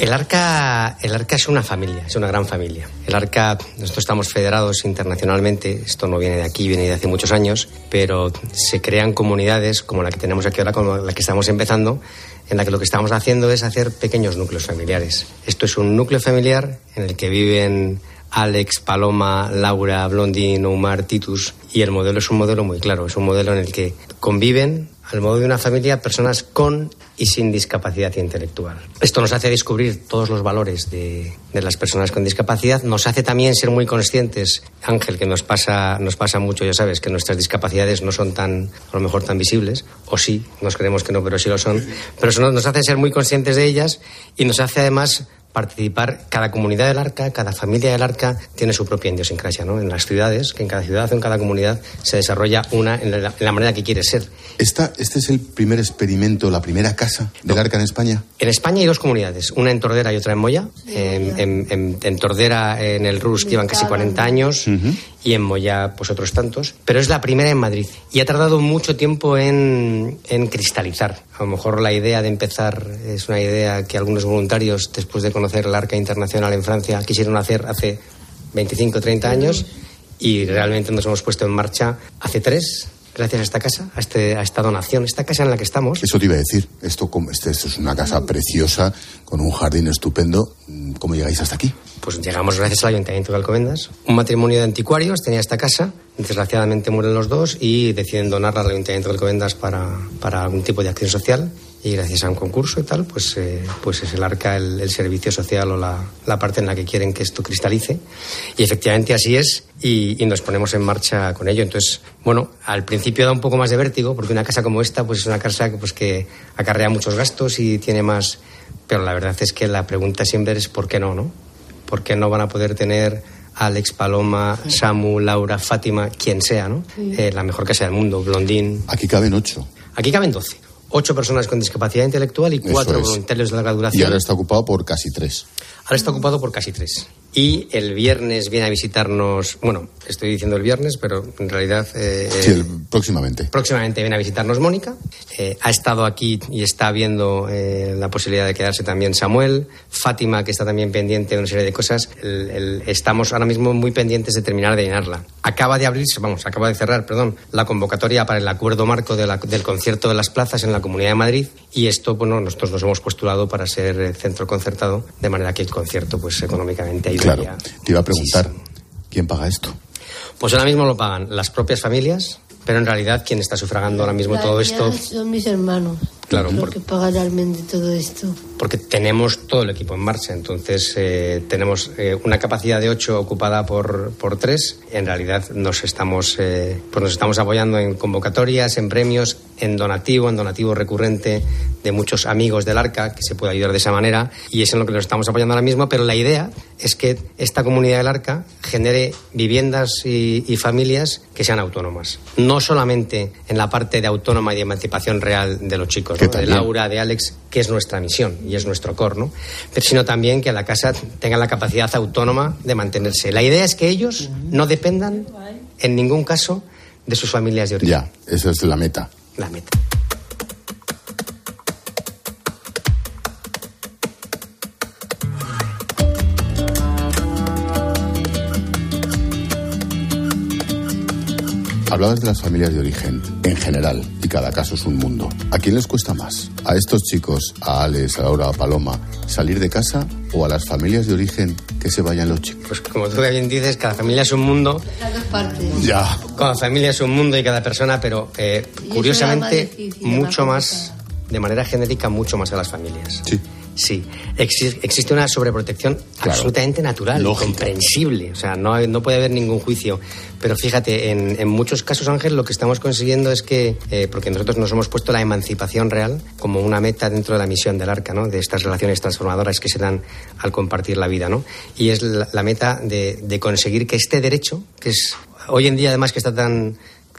Speaker 12: El Arca, el Arca es una familia, es una gran familia. El Arca, nosotros estamos federados internacionalmente, esto no viene de aquí, viene de hace muchos años, pero se crean comunidades como la que tenemos aquí ahora, como la que estamos empezando, en la que lo que estamos haciendo es hacer pequeños núcleos familiares. Esto es un núcleo familiar en el que viven Alex, Paloma, Laura, Blondín, Omar, Titus, y el modelo es un modelo muy claro, es un modelo en el que conviven, al modo de una familia, personas con y sin discapacidad intelectual. Esto nos hace descubrir todos los valores de, de las personas con discapacidad, nos hace también ser muy conscientes, Ángel, que nos pasa, nos pasa mucho, ya sabes, que nuestras discapacidades no son tan, a lo mejor tan visibles, o sí, nos creemos que no, pero sí lo son, pero eso nos hace ser muy conscientes de ellas y nos hace además participar. Cada comunidad del Arca, cada familia del Arca tiene su propia idiosincrasia, ¿no? En las ciudades, que en cada ciudad o en cada comunidad se desarrolla una en la, en la manera que quiere ser.
Speaker 3: Esta, ¿Este es el primer experimento, la primera casa del Arca en España?
Speaker 12: En España hay dos comunidades, una en Tordera y otra en Moya. En, en, en, en Tordera, en el Rus, llevan casi cuarenta años, uh-huh. y en Moya, pues otros tantos. Pero es la primera en Madrid y ha tardado mucho tiempo en, en cristalizar. A lo mejor la idea de empezar es una idea que algunos voluntarios, después de conocer el Arca Internacional en Francia, quisieron hacer hace veinticinco o treinta años, y realmente nos hemos puesto en marcha hace tres, gracias a esta casa, a, este, a esta donación, esta casa en la que estamos.
Speaker 3: Eso te iba a decir, esto, esto, esto es una casa preciosa, con un jardín estupendo. ¿Cómo llegáis hasta aquí?
Speaker 12: Pues llegamos gracias al Ayuntamiento de Alcobendas. Un matrimonio de anticuarios tenía esta casa, desgraciadamente mueren los dos y deciden donarla al Ayuntamiento de Alcobendas para, para algún tipo de acción social. Y gracias a un concurso y tal, pues, eh, pues es el Arca el, el servicio social o la, la parte en la que quieren que esto cristalice. Y efectivamente así es, y, y nos ponemos en marcha con ello. Entonces, bueno, al principio da un poco más de vértigo, porque una casa como esta pues es una casa que, pues, que acarrea muchos gastos y tiene más... Pero la verdad es que la pregunta siempre es ¿por qué no, no? ¿Por qué no van a poder tener Alex, Paloma, Samu, Laura, Fátima, quien sea, ¿no? Sí. Eh, la mejor casa del mundo, Blondín.
Speaker 3: Aquí caben ocho.
Speaker 12: Aquí caben doce. Ocho personas con discapacidad intelectual y cuatro voluntarios de larga duración.
Speaker 3: Y ahora está ocupado por casi tres.
Speaker 12: Ahora está ocupado por casi tres. Y el viernes viene a visitarnos, bueno, estoy diciendo el viernes, pero en realidad... Eh,
Speaker 3: sí, el, próximamente.
Speaker 12: Próximamente viene a visitarnos Mónica. Eh, ha estado aquí y está viendo eh, la posibilidad de quedarse también Samuel. Fátima, que está también pendiente de una serie de cosas. El, el, estamos ahora mismo muy pendientes de terminar de llenarla. Acaba de abrirse, vamos, acaba de cerrar, perdón, la convocatoria para el acuerdo marco de la, del concierto de las plazas en la Comunidad de Madrid. Y esto, bueno, nosotros nos hemos postulado para ser centro concertado, de manera que el concierto, pues económicamente ayudaría.
Speaker 3: Claro, te iba a preguntar, sí, sí. ¿Quién paga esto?
Speaker 12: Pues ahora mismo lo pagan las propias familias, pero en realidad quien está sufragando ahora mismo todo esto...
Speaker 5: Son mis hermanos.
Speaker 12: Claro,
Speaker 5: lo
Speaker 12: porque,
Speaker 5: que paga realmente todo esto.
Speaker 12: Porque tenemos todo el equipo en marcha, entonces eh, tenemos eh, una capacidad de ocho ocupada por, por tres. En realidad nos estamos, eh, pues nos estamos apoyando en convocatorias, en premios, en donativo, en donativo recurrente de muchos amigos del Arca, que se puede ayudar de esa manera, y es en lo que nos estamos apoyando ahora mismo, pero la idea es que esta comunidad del Arca genere viviendas y, y familias que sean autónomas. No solamente en la parte de autónoma y de emancipación real de los chicos, ¿no? De Laura, de Alex, que es nuestra misión y es nuestro core, ¿no? Pero sino también que la casa tenga la capacidad autónoma de mantenerse. La idea es que ellos no dependan en ningún caso de sus familias de origen.
Speaker 3: Ya, esa es la meta.
Speaker 12: La meta.
Speaker 3: Hablabas de las familias de origen en general, y cada caso es un mundo. ¿A quién les cuesta más? ¿A estos chicos, a Alex, a Laura, a Paloma, salir de casa, o a las familias de origen que se vayan los chicos?
Speaker 12: Pues como tú bien dices, cada familia es un mundo.
Speaker 5: Las dos partes.
Speaker 3: Ya.
Speaker 12: Cada familia es un mundo y cada persona, pero eh, curiosamente más difícil, mucho más, de manera genérica, mucho más a las familias.
Speaker 3: Sí.
Speaker 12: Sí, Exi- existe una sobreprotección claro, absolutamente natural, lógica, comprensible, o sea, no, hay, no puede haber ningún juicio. Pero fíjate, en, en muchos casos, Ángel, lo que estamos consiguiendo es que, eh, porque nosotros nos hemos puesto la emancipación real como una meta dentro de la misión del Arca, ¿no? De estas relaciones transformadoras que se dan al compartir la vida, ¿no? Y es la, la meta de, de conseguir que este derecho, que es hoy en día además que está tan...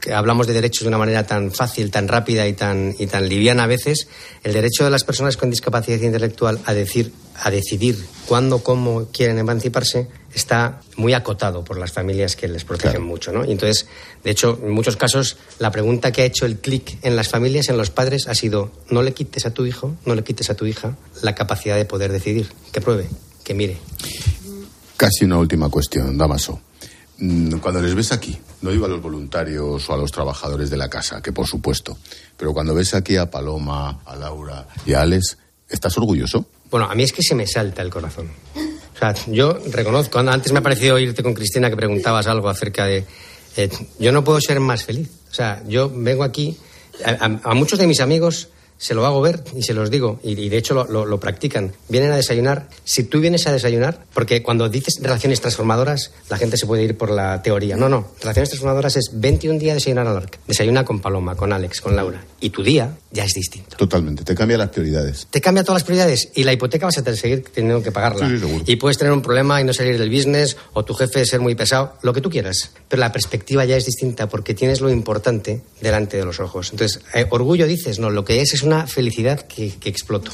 Speaker 12: que hablamos de derechos de una manera tan fácil, tan rápida y tan, y tan liviana a veces, el derecho de las personas con discapacidad intelectual a decir, a decidir cuándo, cómo quieren emanciparse, está muy acotado por las familias que les protegen claro. mucho, ¿no? Y entonces, de hecho, en muchos casos, la pregunta que ha hecho el clic en las familias, en los padres, ha sido: no le quites a tu hijo, no le quites a tu hija la capacidad de poder decidir. Que pruebe, que mire.
Speaker 3: Casi una última cuestión, Dámaso. Cuando les ves aquí, no digo a los voluntarios o a los trabajadores de la casa, que por supuesto, pero cuando ves aquí a Paloma, a Laura y a Alex, ¿estás orgulloso?
Speaker 12: Bueno, a mí es que se me salta el corazón. O sea, yo reconozco, antes me ha parecido oírte con Cristina que preguntabas algo acerca de... Eh, yo no puedo ser más feliz. O sea, yo vengo aquí, a, a, a muchos de mis amigos se lo hago ver y se los digo, y, y de hecho lo, lo, lo practican. Vienen a desayunar. Si tú vienes a desayunar, porque cuando dices relaciones transformadoras, la gente se puede ir por la teoría. No, no. Relaciones transformadoras es vente un día a desayunar al Arca. Desayuna con Paloma, con Alex, con Laura. Y tu día ya es distinto.
Speaker 3: Totalmente. Te cambia las prioridades.
Speaker 12: Te cambia todas las prioridades. Y la hipoteca vas a seguir teniendo que pagarla.
Speaker 3: Sí, seguro.
Speaker 12: Y puedes tener un problema y no salir del business, o tu jefe ser muy pesado, lo que tú quieras. Pero la perspectiva ya es distinta porque tienes lo importante delante de los ojos. Entonces, eh, orgullo dices, no, lo que es es una felicidad que, que exploto.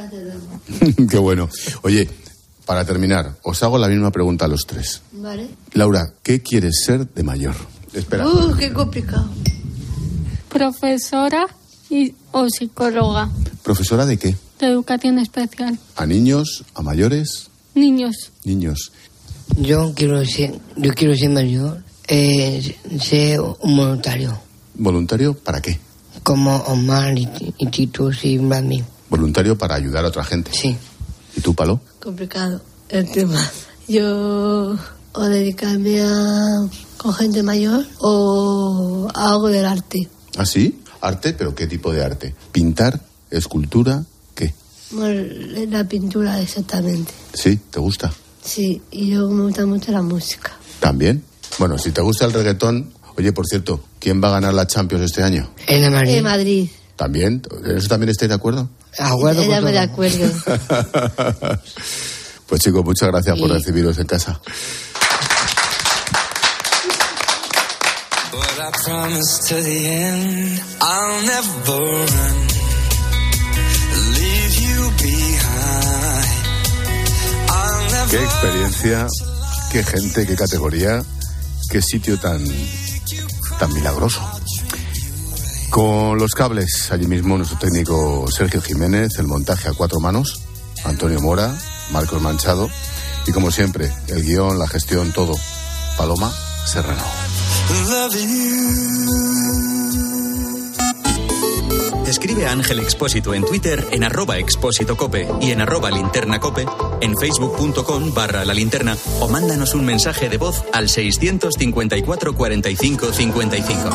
Speaker 3: Qué bueno. Oye, para terminar, os hago la misma pregunta a los tres.
Speaker 5: Vale.
Speaker 3: Laura, ¿qué quieres ser de mayor? Espera.
Speaker 5: Uh, qué complicado.
Speaker 7: Profesora y, o psicóloga.
Speaker 3: ¿Profesora de qué?
Speaker 7: De educación especial.
Speaker 3: ¿A niños? ¿A mayores?
Speaker 7: Niños.
Speaker 3: Niños.
Speaker 8: Yo quiero ser, yo quiero ser mayor, eh, ser un voluntario.
Speaker 3: ¿Voluntario para qué?
Speaker 8: Como Omar y, y Titus y Blami.
Speaker 3: ¿Voluntario para ayudar a otra gente?
Speaker 8: Sí.
Speaker 3: ¿Y tú, Palo?
Speaker 5: Complicado el tema. Yo o dedicarme a con gente mayor o a algo del arte.
Speaker 3: ¿Ah, sí? ¿Arte? ¿Pero qué tipo de arte? ¿Pintar? ¿Escultura? ¿Qué?
Speaker 5: Bueno, la pintura exactamente.
Speaker 3: ¿Sí? ¿Te gusta?
Speaker 5: Sí, y yo me gusta mucho la música.
Speaker 3: ¿También? Bueno, si te gusta el reggaetón... Oye, por cierto, ¿quién va a ganar la Champions este año?
Speaker 8: En Madrid.
Speaker 5: En Madrid.
Speaker 3: ¿También? ¿En eso también estáis de acuerdo?
Speaker 8: Acuerdo
Speaker 5: ya me de acuerdo.
Speaker 3: Pues chicos, muchas gracias y... por recibiros en casa. Qué experiencia, qué gente, qué categoría, qué sitio tan, tan milagroso. Con los cables, allí mismo nuestro técnico Sergio Jiménez, el montaje a cuatro manos, Antonio Mora, Marcos Manchado y como siempre, el guión, la gestión, todo, Paloma Serrano.
Speaker 2: Escribe a Ángel Expósito en Twitter en arroba expósito cope y en arroba linterna cope, en facebook.com barra la linterna o mándanos un mensaje de voz al seiscientos cincuenta y cuatro cuarenta y cinco cincuenta y cinco.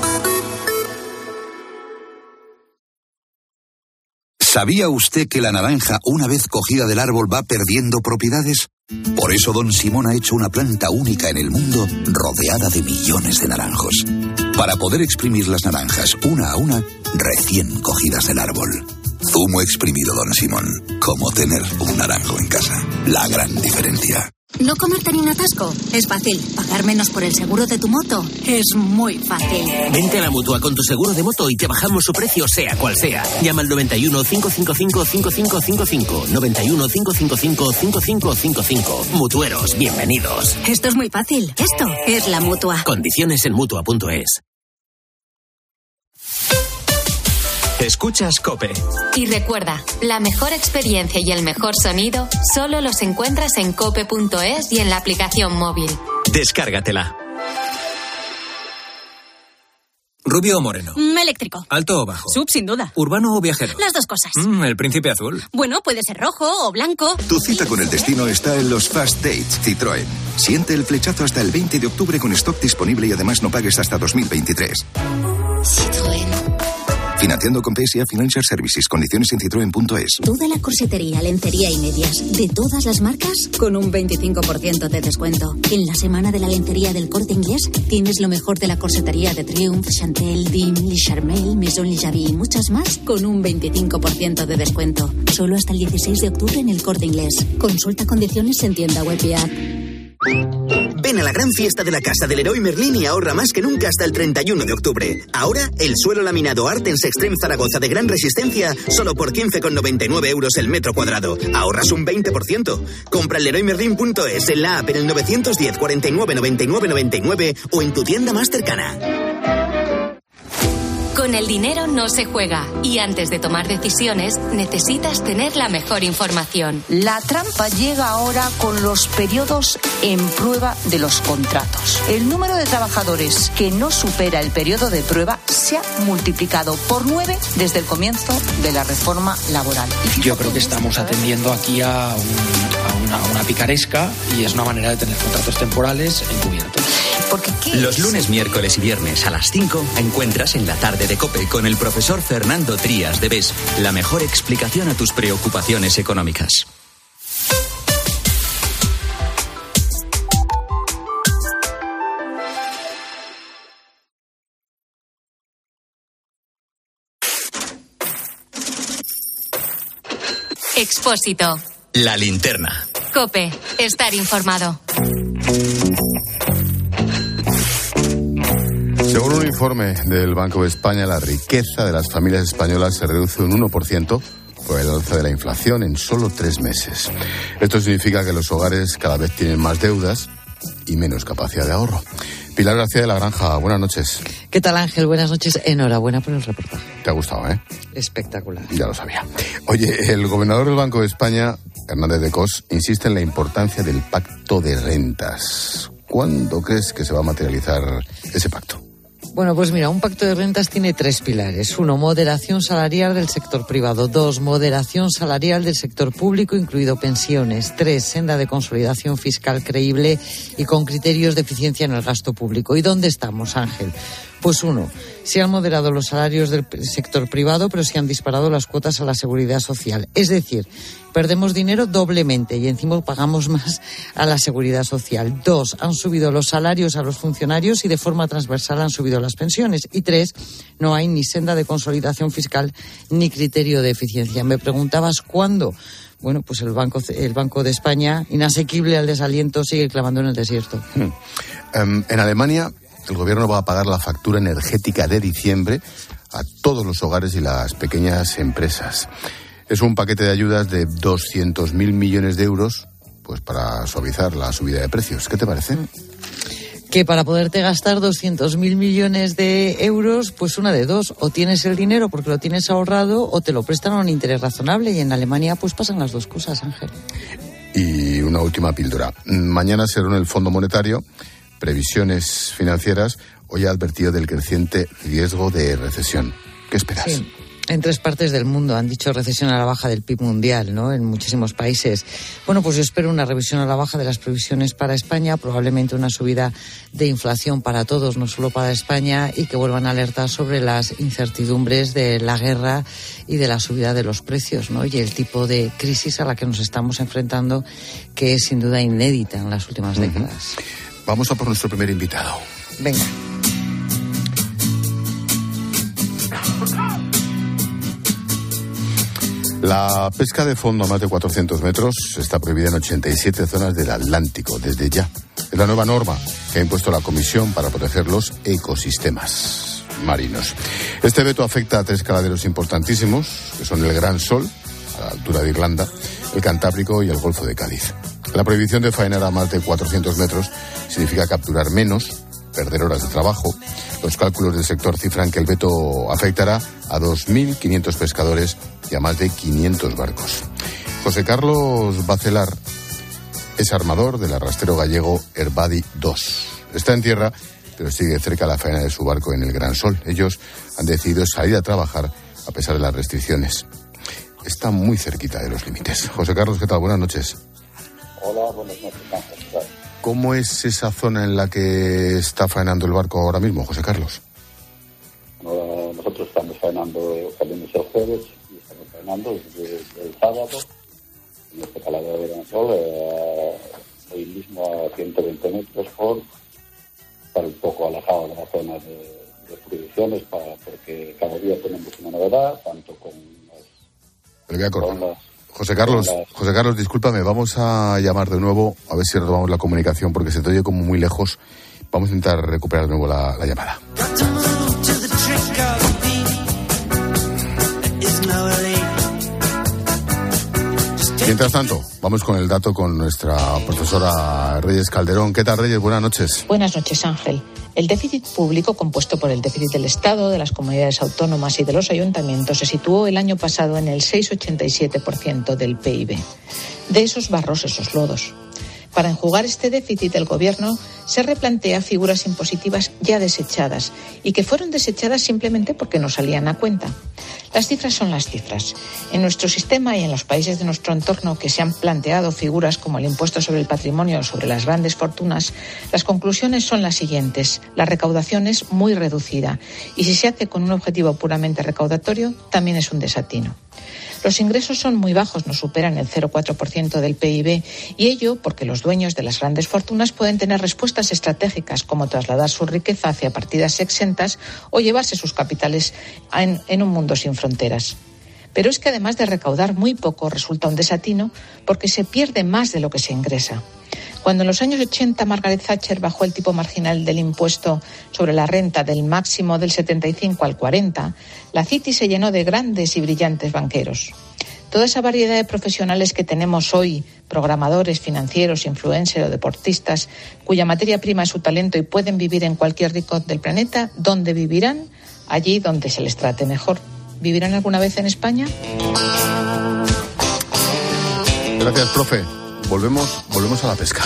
Speaker 13: ¿Sabía usted que la naranja, una vez cogida del árbol, va perdiendo propiedades? Por eso Don Simón ha hecho una planta única en el mundo, rodeada de millones de naranjos. Para poder exprimir las naranjas una a una, recién cogidas del árbol. Zumo exprimido Don Simón. Como tener un naranjo en casa. La gran diferencia.
Speaker 14: No comerte ni un atasco es fácil. Pagar menos por el seguro de tu moto es muy fácil.
Speaker 15: Vente a la Mutua con tu seguro de moto y te bajamos su precio sea cual sea. Llama al noventa y uno, cinco cinco cinco, cinco cinco cinco cinco. noventa y uno, cinco cinco cinco, cinco cinco cinco cinco. Mutueros, bienvenidos.
Speaker 14: Esto es muy fácil. Esto es la Mutua.
Speaker 15: Condiciones en Mutua punto es.
Speaker 2: Escuchas COPE.
Speaker 1: Y recuerda, la mejor experiencia y el mejor sonido solo los encuentras en cope punto es y en la aplicación móvil.
Speaker 2: Descárgatela.
Speaker 16: ¿Rubio o moreno?
Speaker 14: Mm, eléctrico.
Speaker 16: ¿Alto o bajo?
Speaker 14: Sub, sin duda.
Speaker 16: ¿Urbano o viajero?
Speaker 14: Las dos cosas.
Speaker 16: Mm, el príncipe azul.
Speaker 14: Bueno, puede ser rojo o blanco.
Speaker 13: Tu cita con el destino está en los Fast Dates Citroën. Siente el flechazo hasta el veinte de octubre con stock disponible y además no pagues hasta dos mil veintitrés.
Speaker 14: Citroën.
Speaker 13: Financiando con P S A Financial Services. Condiciones en citroen punto es.
Speaker 14: Toda la corsetería, lencería y medias de todas las marcas con un veinticinco por ciento de descuento. En la semana de la lencería del Corte Inglés tienes lo mejor de la corsetería de Triumph, Chantel, Dim, Le Charmel, Maison Le Javi y muchas más con un veinticinco por ciento de descuento. Solo hasta el dieciséis de octubre en el Corte Inglés. Consulta condiciones en tienda web y app.
Speaker 17: Ven a la gran fiesta de la Casa del Leroy Merlin y ahorra más que nunca hasta el treinta y uno de octubre. Ahora, el suelo laminado Artens Extreme Zaragoza de gran resistencia, solo por quince con noventa y nueve euros el metro cuadrado. Ahorras un veinte por ciento. Compra en leroy merlin punto es, en la app, en el nueve uno cero, cuarenta y nueve, noventa y nueve, noventa y nueve o en tu tienda más cercana.
Speaker 1: Con el dinero no se juega y antes de tomar decisiones necesitas tener la mejor información.
Speaker 18: La trampa llega ahora con los periodos en prueba de los contratos. El número de trabajadores que no supera el periodo de prueba se ha multiplicado por nueve desde el comienzo de la reforma laboral.
Speaker 19: Yo creo que estamos atendiendo aquí a, un, a, una, a una picaresca y es una manera de tener contratos temporales encubiertos.
Speaker 18: Porque ¿qué
Speaker 2: Los
Speaker 18: es?
Speaker 2: lunes, miércoles y viernes a las cinco encuentras en la tarde de COPE con el profesor Fernando Trías de B E S la mejor explicación a tus preocupaciones económicas.
Speaker 1: Expósito.
Speaker 2: La linterna.
Speaker 1: COPE. Estar informado.
Speaker 3: Según un informe del Banco de España, la riqueza de las familias españolas se reduce un uno por ciento por el alza de la inflación en solo tres meses. Esto significa que los hogares cada vez tienen más deudas y menos capacidad de ahorro. Pilar García de la Granja, buenas noches.
Speaker 20: ¿Qué tal, Ángel? Buenas noches. Enhorabuena por el reportaje.
Speaker 3: Te ha gustado, ¿eh?
Speaker 20: Espectacular.
Speaker 3: Ya lo sabía. Oye, el gobernador del Banco de España, Hernández de Cos, insiste en la importancia del pacto de rentas. ¿Cuándo crees que se va a materializar ese pacto?
Speaker 20: Bueno, pues mira, un pacto de rentas tiene tres pilares. Uno, moderación salarial del sector privado. Dos, moderación salarial del sector público, incluido pensiones. Tres, senda de consolidación fiscal creíble y con criterios de eficiencia en el gasto público. ¿Y dónde estamos, Ángel? Pues uno, se han moderado los salarios del sector privado, pero se han disparado las cuotas a la seguridad social. Es decir, perdemos dinero doblemente y encima pagamos más a la seguridad social. Dos, han subido los salarios a los funcionarios y de forma transversal han subido las pensiones. Y tres, no hay ni senda de consolidación fiscal ni criterio de eficiencia. Me preguntabas cuándo. Bueno, pues el Banco, el Banco de España, inasequible al desaliento, sigue clamando en el desierto.
Speaker 3: Hmm. Um, en Alemania, el gobierno va a pagar la factura energética de diciembre a todos los hogares y las pequeñas empresas. Es un paquete de ayudas de doscientos mil millones de euros, pues para suavizar la subida de precios. ¿Qué te parece?
Speaker 20: Que para poderte gastar doscientos mil millones de euros, pues una de dos, o tienes el dinero porque lo tienes ahorrado o te lo prestan a un interés razonable, y en Alemania pues pasan las dos cosas, Ángel.
Speaker 3: Y una última píldora. Mañana se reúne el Fondo Monetario. Previsiones financieras hoy ha advertido del creciente riesgo de recesión. ¿Qué esperas?
Speaker 20: Sí. En tres partes del mundo han dicho recesión a la baja del P I B mundial, ¿no? En muchísimos países. Bueno, pues yo espero una revisión a la baja de las previsiones para España, probablemente una subida de inflación para todos, no solo para España, y que vuelvan a alertar sobre las incertidumbres de la guerra y de la subida de los precios, ¿no? Y el tipo de crisis a la que nos estamos enfrentando, que es sin duda inédita en las últimas uh-huh. décadas.
Speaker 3: Vamos a por nuestro primer invitado.
Speaker 20: Venga.
Speaker 3: La pesca de fondo a más de cuatrocientos metros está prohibida en ochenta y siete zonas del Atlántico desde ya. Es la nueva norma que ha impuesto la Comisión para proteger los ecosistemas marinos. Este veto afecta a tres caladeros importantísimos, que son el Gran Sol, a la altura de Irlanda, el Cantábrico y el Golfo de Cádiz. La prohibición de faenar a más de cuatrocientos metros significa capturar menos, perder horas de trabajo. Los cálculos del sector cifran que el veto afectará a dos mil quinientos pescadores y a más de quinientos barcos. José Carlos Bacelar es armador del arrastrero gallego Herbadi dos. Está en tierra, pero sigue cerca la faena de su barco en el Gran Sol. Ellos han decidido salir a trabajar a pesar de las restricciones. Está muy cerquita de los límites. José Carlos, ¿qué tal? Buenas noches.
Speaker 21: Hola, buenas noches, Ángel.
Speaker 3: ¿Cómo es esa zona en la que está faenando el barco ahora mismo, José Carlos?
Speaker 21: Uh, nosotros estamos faenando, salimos el jueves y estamos faenando desde, desde el sábado en este caladero de Gran Sol, eh, hoy mismo a ciento veinte metros por estar un poco alejado de la zona de, de prohibiciones, para, porque cada día tenemos una novedad, tanto con las...
Speaker 3: Le voy a cortar.
Speaker 21: Las...
Speaker 3: José Carlos, José Carlos, discúlpame, vamos a llamar de nuevo, a ver si retomamos la comunicación, porque se te oye como muy lejos. Vamos a intentar recuperar de nuevo la, la llamada. Mientras tanto, vamos con el dato con nuestra profesora Reyes Calderón. ¿Qué tal, Reyes? Buenas noches.
Speaker 4: Buenas noches, Ángel. El déficit público, compuesto por el déficit del Estado, de las comunidades autónomas y de los ayuntamientos, se situó el año pasado en el seis coma ochenta y siete por ciento del P I B. De esos barros, esos lodos. Para enjugar este déficit, el Gobierno se replantea figuras impositivas ya desechadas y que fueron desechadas simplemente porque no salían a cuenta. Las cifras son las cifras. En nuestro sistema y en los países de nuestro entorno que se han planteado figuras como el impuesto sobre el patrimonio o sobre las grandes fortunas, las conclusiones son las siguientes. La recaudación es muy reducida y si se hace con un objetivo puramente recaudatorio, también es un desatino. Los ingresos son muy bajos, no superan el cero coma cuatro por ciento del P I B, y ello porque los dueños de las grandes fortunas pueden tener respuestas estratégicas como trasladar su riqueza hacia partidas exentas o llevarse sus capitales en, en un mundo sin fronteras. Pero es que además de recaudar muy poco, resulta un desatino porque se pierde más de lo que se ingresa. Cuando en los años ochenta Margaret Thatcher bajó el tipo marginal del impuesto sobre la renta del máximo del setenta y cinco al cuarenta, la City se llenó de grandes y brillantes banqueros. Toda esa variedad de profesionales que tenemos hoy, programadores, financieros, influencers o deportistas, cuya materia prima es su talento y pueden vivir en cualquier rincón del planeta, ¿dónde vivirán? Allí donde se les trate mejor. ¿Vivirán alguna vez en España?
Speaker 3: Gracias, profe. Volvemos, volvemos a la pesca.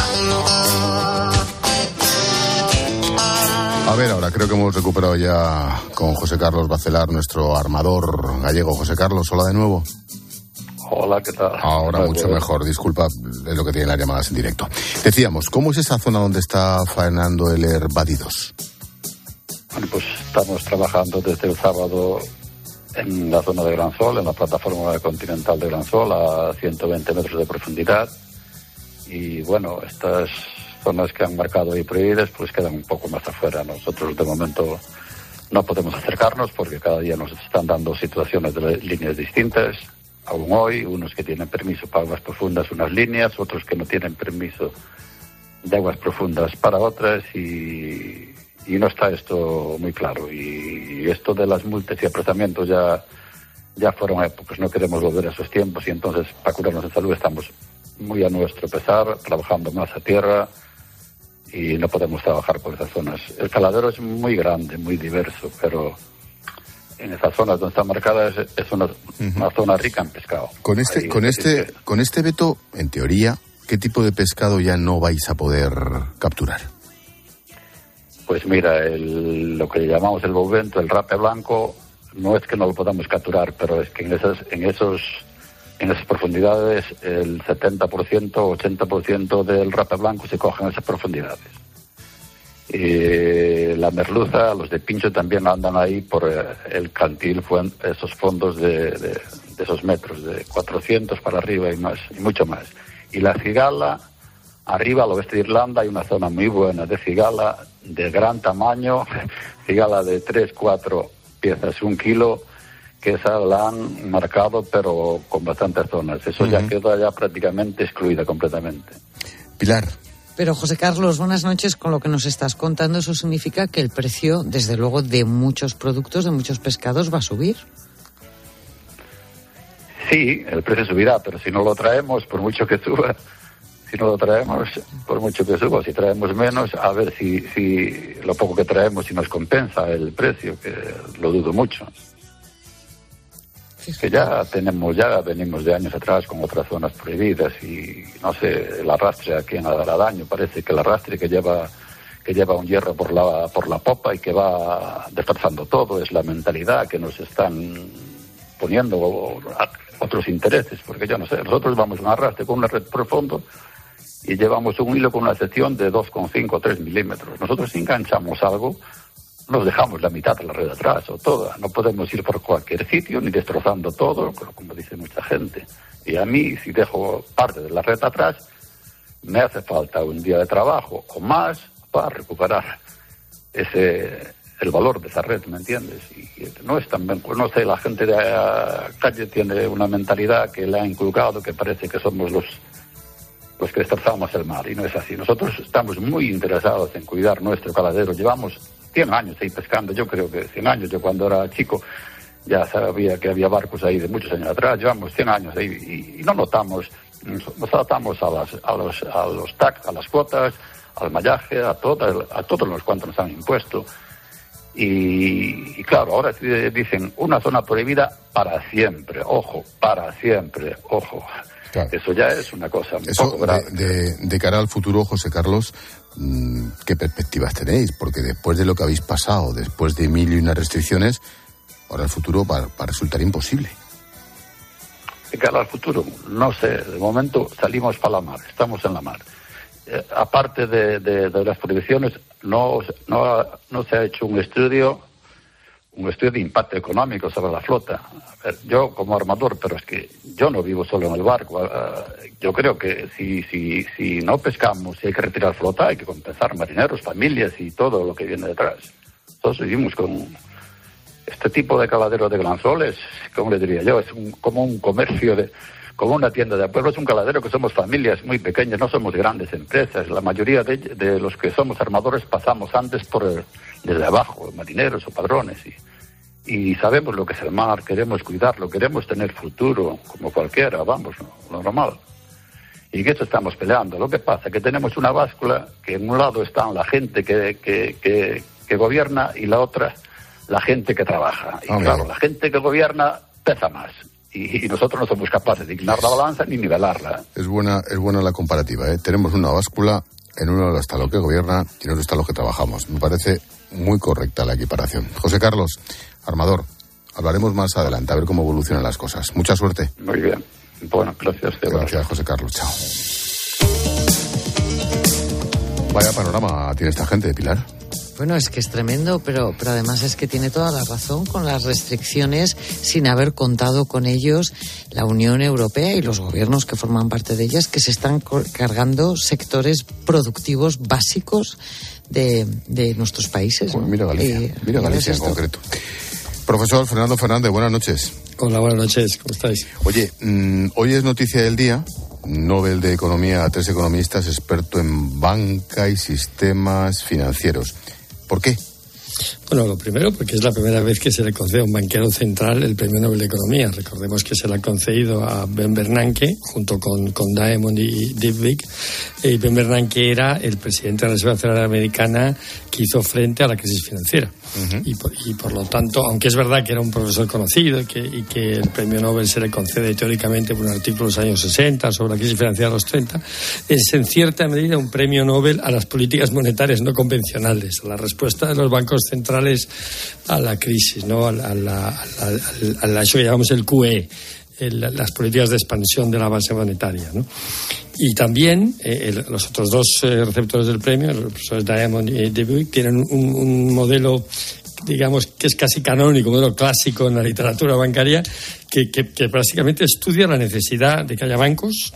Speaker 3: A ver, ahora creo que hemos recuperado ya con José Carlos Bacelar, nuestro armador gallego. José Carlos, hola de nuevo.
Speaker 21: Hola, ¿qué tal?
Speaker 3: Ahora mucho mejor, disculpa, es lo que tienen las llamadas en directo. Decíamos, ¿cómo es esa zona donde está faenando el Herbadidos?
Speaker 21: Bueno, pues estamos trabajando desde el sábado en la zona de Gran Sol, en la plataforma continental de Gran Sol, a ciento veinte metros de profundidad. Y bueno, estas zonas que han marcado ahí prohibidas pues quedan un poco más afuera. Nosotros de momento no podemos acercarnos porque cada día nos están dando situaciones de líneas distintas. Aún hoy, unos que tienen permiso para aguas profundas unas líneas, otros que no tienen permiso de aguas profundas para otras y, y no está esto muy claro. Y, y esto de las multas y apresamientos ya, ya fueron épocas, no queremos volver a esos tiempos y entonces para curarnos de salud estamos muy a nuestro pesar, trabajando más a tierra y no podemos trabajar por esas zonas. El caladero es muy grande, muy diverso, pero en esas zonas donde está marcada es, es una, uh-huh. una zona rica en pescado.
Speaker 3: Con este, Ahí, con este, que... con este veto, en teoría, ¿qué tipo de pescado ya no vais a poder capturar?
Speaker 21: Pues mira, el, lo que llamamos el bouvento, el rape blanco, no es que no lo podamos capturar, pero es que en esas, en esos En esas profundidades, el setenta por ciento, ochenta por ciento del rape blanco se coge en esas profundidades. Y la merluza, los de pincho también andan ahí por el cantil, esos fondos de, de, de esos metros, de cuatrocientos para arriba y más, y mucho más. Y la cigala, arriba al oeste de Irlanda, hay una zona muy buena de cigala, de gran tamaño, cigala de tres, cuatro piezas, un kilo, que esa la han marcado, pero con bastantes zonas. Eso uh-huh. ya queda ya prácticamente excluida completamente.
Speaker 3: Pilar.
Speaker 20: Pero, José Carlos, buenas noches. Con lo que nos estás contando, eso significa que el precio, desde luego, de muchos productos, de muchos pescados, va a subir.
Speaker 21: Sí, el precio subirá, pero si no lo traemos, por mucho que suba, si no lo traemos, por mucho que suba, si traemos menos, a ver si, si lo poco que traemos, si nos compensa el precio, que lo dudo mucho. Que ya tenemos, ya venimos de años atrás con otras zonas prohibidas y no sé, el arrastre a quién hará daño. Parece que el arrastre que lleva que lleva un hierro por la por la popa y que va destrozando todo es la mentalidad que nos están poniendo otros intereses, porque yo no sé, nosotros vamos a un arrastre con una red profundo y llevamos un hilo con una sección de dos coma cinco o tres milímetros. Nosotros si enganchamos algo, nos dejamos la mitad de la red atrás o toda. No podemos ir por cualquier sitio ni destrozando todo, como dice mucha gente. Y a mí, si dejo parte de la red atrás, me hace falta un día de trabajo o más para recuperar ese el valor de esa red, ¿me entiendes? Y no es tan, no sé, la gente de la calle tiene una mentalidad que le ha inculcado, que parece que somos los los que destrozamos el mar, y no es así. Nosotros estamos muy interesados en cuidar nuestro caladero. Llevamos cien años ahí pescando, yo creo que cien años. Yo cuando era chico ya sabía que había barcos ahí de muchos años atrás. Llevamos cien años ahí y, y no notamos, nos adaptamos a, las, a los a los tax, a las cuotas, al mallaje, a, todo, a todos los cuantos nos han impuesto. Y, y claro, ahora dicen una zona prohibida para siempre, ojo, para siempre, ojo. Claro. Eso ya es una cosa un
Speaker 3: Eso,
Speaker 21: poco grave.
Speaker 3: De, de, de cara al futuro, José Carlos, ¿qué perspectivas tenéis? Porque después de lo que habéis pasado, después de mil y unas restricciones, ahora el futuro va, va a resultar imposible.
Speaker 21: De cara al futuro, no sé, de momento salimos para la mar, estamos en la mar. Eh, aparte de, de, de las prohibiciones, no, no, no se ha hecho un estudio un estudio de impacto económico sobre la flota. A ver, yo como armador, pero es que yo no vivo solo en el barco. Uh, yo creo que si, si, si no pescamos, si hay que retirar flota, hay que compensar marineros, familias y todo lo que viene detrás. Nosotros vivimos con este tipo de caladero de granzoles, ¿cómo le diría yo? Es un, como un comercio, de, como una tienda de pueblo. Es un caladero que somos familias muy pequeñas, no somos grandes empresas. La mayoría de, de los que somos armadores pasamos antes por el, desde abajo, marineros o padrones, y Y sabemos lo que es el mar, queremos cuidarlo, queremos tener futuro, como cualquiera, vamos, lo normal. Y que esto estamos peleando. Lo que pasa es que tenemos una báscula que en un lado está la gente que, que, que, que gobierna y la otra la gente que trabaja. Y oh, claro, bien. La gente que gobierna pesa más. Y, y nosotros no somos capaces de inclinar la balanza ni nivelarla.
Speaker 3: Es buena, es buena la comparativa, ¿eh? Tenemos una báscula, en uno está lo que gobierna y en otro está lo que trabajamos. Me parece muy correcta la equiparación. José Carlos, armador, hablaremos más adelante a ver cómo evolucionan las cosas. Mucha suerte.
Speaker 21: Muy bien. Bueno, gracias.
Speaker 3: Gracias, José Carlos. Chao. Vaya panorama tiene esta gente, Pilar.
Speaker 20: Bueno, es que es tremendo, pero, pero además es que tiene toda la razón con las restricciones, sin haber contado con ellos la Unión Europea y los gobiernos que forman parte de ellas, que se están cargando sectores productivos básicos de, de nuestros países, ¿no?
Speaker 3: Mira Galicia, y, mira Galicia en concreto. Profesor Fernando Fernández, buenas noches.
Speaker 6: Hola, buenas noches, ¿cómo estáis?
Speaker 3: Oye, mmm, hoy es noticia del día, Nobel de Economía a tres economistas, experto en banca y sistemas financieros. ¿Por qué?
Speaker 6: Bueno, lo primero, porque es la primera vez que se le concede a un banquero central el Premio Nobel de Economía. Recordemos que se le ha concedido a Ben Bernanke, junto con, con Diamond y Dybvig. Eh, Ben Bernanke era el presidente de la Reserva Federal Americana que hizo frente a la crisis financiera. Uh-huh. Y, por, y por lo tanto, aunque es verdad que era un profesor conocido y que, y que el Premio Nobel se le concede teóricamente por un artículo de los años sesenta sobre la crisis financiera de los treinta, es en cierta medida un premio Nobel a las políticas monetarias no convencionales, a la respuesta de los bancos centrales a la crisis, ¿no? a, la, a, la, a, la, a eso que llamamos el Q E, el, las políticas de expansión de la base monetaria, ¿no? Y también eh, el, los otros dos eh, receptores del premio, los profesores Diamond y Dybvig, tienen un, un modelo, digamos, que es casi canónico, un modelo clásico en la literatura bancaria, que, que, que básicamente estudia la necesidad de que haya bancos,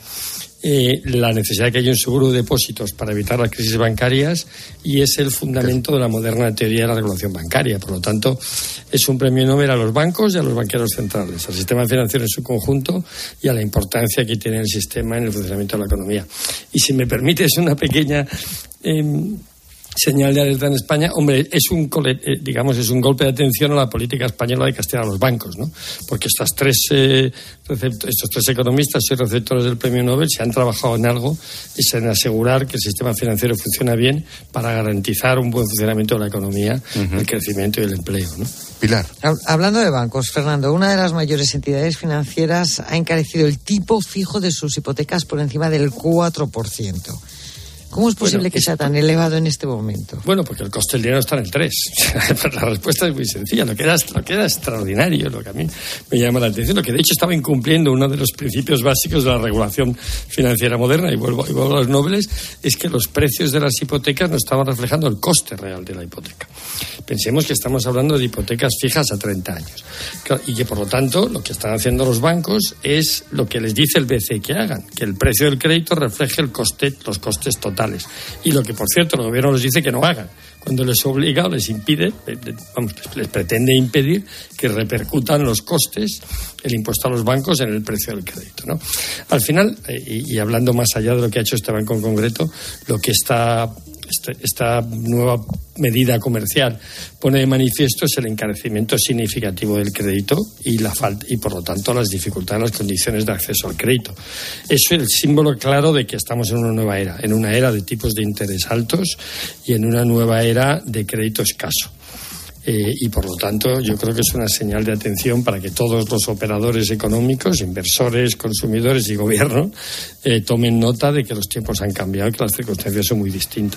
Speaker 6: Eh, la necesidad de que haya un seguro de depósitos para evitar las crisis bancarias, y es el fundamento de la moderna teoría de la regulación bancaria. Por lo tanto, es un premio Nobel a los bancos y a los banqueros centrales, al sistema financiero en su conjunto y a la importancia que tiene el sistema en el funcionamiento de la economía. Y si me permites una pequeña eh, señal de alerta en España, hombre, es un eh, digamos es un golpe de atención a la política española de castigar a los bancos, ¿no? Porque estas tres eh, recept- estos tres economistas y receptores del premio Nobel se han trabajado en algo, es en asegurar que el sistema financiero funciona bien para garantizar un buen funcionamiento de la economía, uh-huh. el crecimiento y el empleo, ¿no?
Speaker 3: Pilar.
Speaker 20: Hablando de bancos, Fernando, una de las mayores entidades financieras ha encarecido el tipo fijo de sus hipotecas por encima del cuatro por ciento. ¿Cómo es posible bueno, que sea tan elevado en este momento?
Speaker 6: Bueno, porque el coste del dinero está en el tres. La respuesta es muy sencilla. Lo que, era, lo que era extraordinario, lo que a mí me llama la atención, lo que de hecho estaba incumpliendo uno de los principios básicos de la regulación financiera moderna, y vuelvo, y vuelvo a los nobles, es que los precios de las hipotecas no estaban reflejando el coste real de la hipoteca. Pensemos que estamos hablando de hipotecas fijas a treinta años. Y que, por lo tanto, lo que están haciendo los bancos es lo que les dice el B C E que hagan, que el precio del crédito refleje el coste, los costes totales fundamentales. Y lo que, por cierto, el gobierno les dice que no hagan, cuando les obliga o les impide, vamos, les pretende impedir que repercutan los costes, el impuesto a los bancos en el precio del crédito, ¿no? Al final, y, y hablando más allá de lo que ha hecho este banco en concreto, lo que está... esta nueva medida comercial pone de manifiesto es el encarecimiento significativo del crédito y la falta y por lo tanto las dificultades en las condiciones de acceso al crédito. Eso es el símbolo claro de que estamos en una nueva era, en una era de tipos de interés altos y en una nueva era de crédito escaso. Eh, y por lo tanto yo creo que es una señal de atención para que todos los operadores económicos, inversores, consumidores y gobierno eh, tomen nota de que los tiempos han cambiado y que las circunstancias son muy distintas,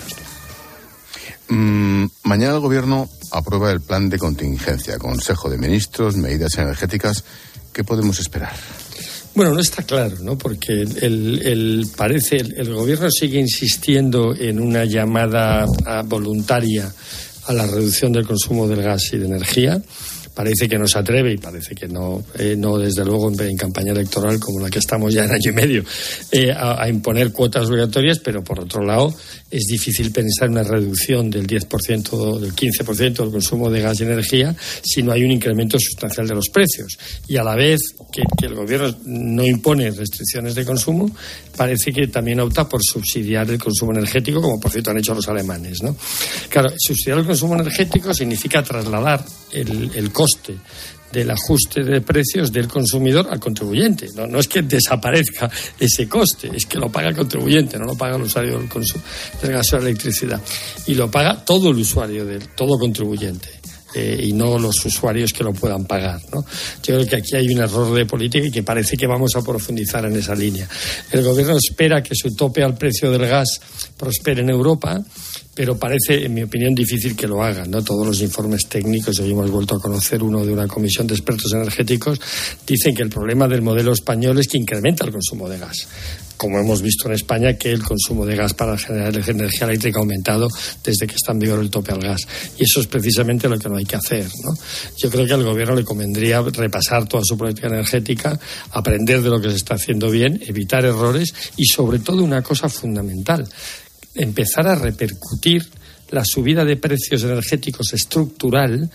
Speaker 6: ¿no?
Speaker 3: Mm, mañana el gobierno aprueba el plan de contingencia, Consejo de Ministros, medidas energéticas. ¿Qué podemos esperar?
Speaker 6: Bueno, no está claro, ¿no? Porque el, el, el parece el, el gobierno sigue insistiendo en una llamada a, voluntaria a la reducción del consumo del gas y de energía. Parece que no se atreve y parece que no, eh, no desde luego en, en campaña electoral como la que estamos ya en año y medio, eh, a, a imponer cuotas obligatorias, pero por otro lado es difícil pensar en una reducción del diez por ciento, del quince por ciento del consumo de gas y energía si no hay un incremento sustancial de los precios. Y a la vez que, que el gobierno no impone restricciones de consumo, parece que también opta por subsidiar el consumo energético, como por cierto han hecho los alemanes, ¿no? Claro, subsidiar el consumo energético significa trasladar el, el coste del ajuste de precios del consumidor al contribuyente. No, no es que desaparezca ese coste, es que lo paga el contribuyente, no lo paga el usuario del consumo del gas o la electricidad. Y lo paga todo el usuario, del todo contribuyente. Eh, y no los usuarios que lo puedan pagar, ¿no? Yo creo que aquí hay un error de política y que parece que vamos a profundizar en esa línea. El gobierno espera que su tope al precio del gas prospere en Europa, pero parece, en mi opinión, difícil que lo hagan, ¿no? Todos los informes técnicos, hoy hemos vuelto a conocer uno de una comisión de expertos energéticos, dicen que el problema del modelo español es que incrementa el consumo de gas. Como hemos visto en España, que el consumo de gas para generar energía eléctrica ha aumentado desde que está en vigor el tope al gas. Y eso es precisamente lo que no hay que hacer, ¿no? Yo creo que al gobierno le convendría repasar toda su política energética, aprender de lo que se está haciendo bien, evitar errores y, sobre todo, una cosa fundamental, empezar a repercutir la subida de precios energéticos estructural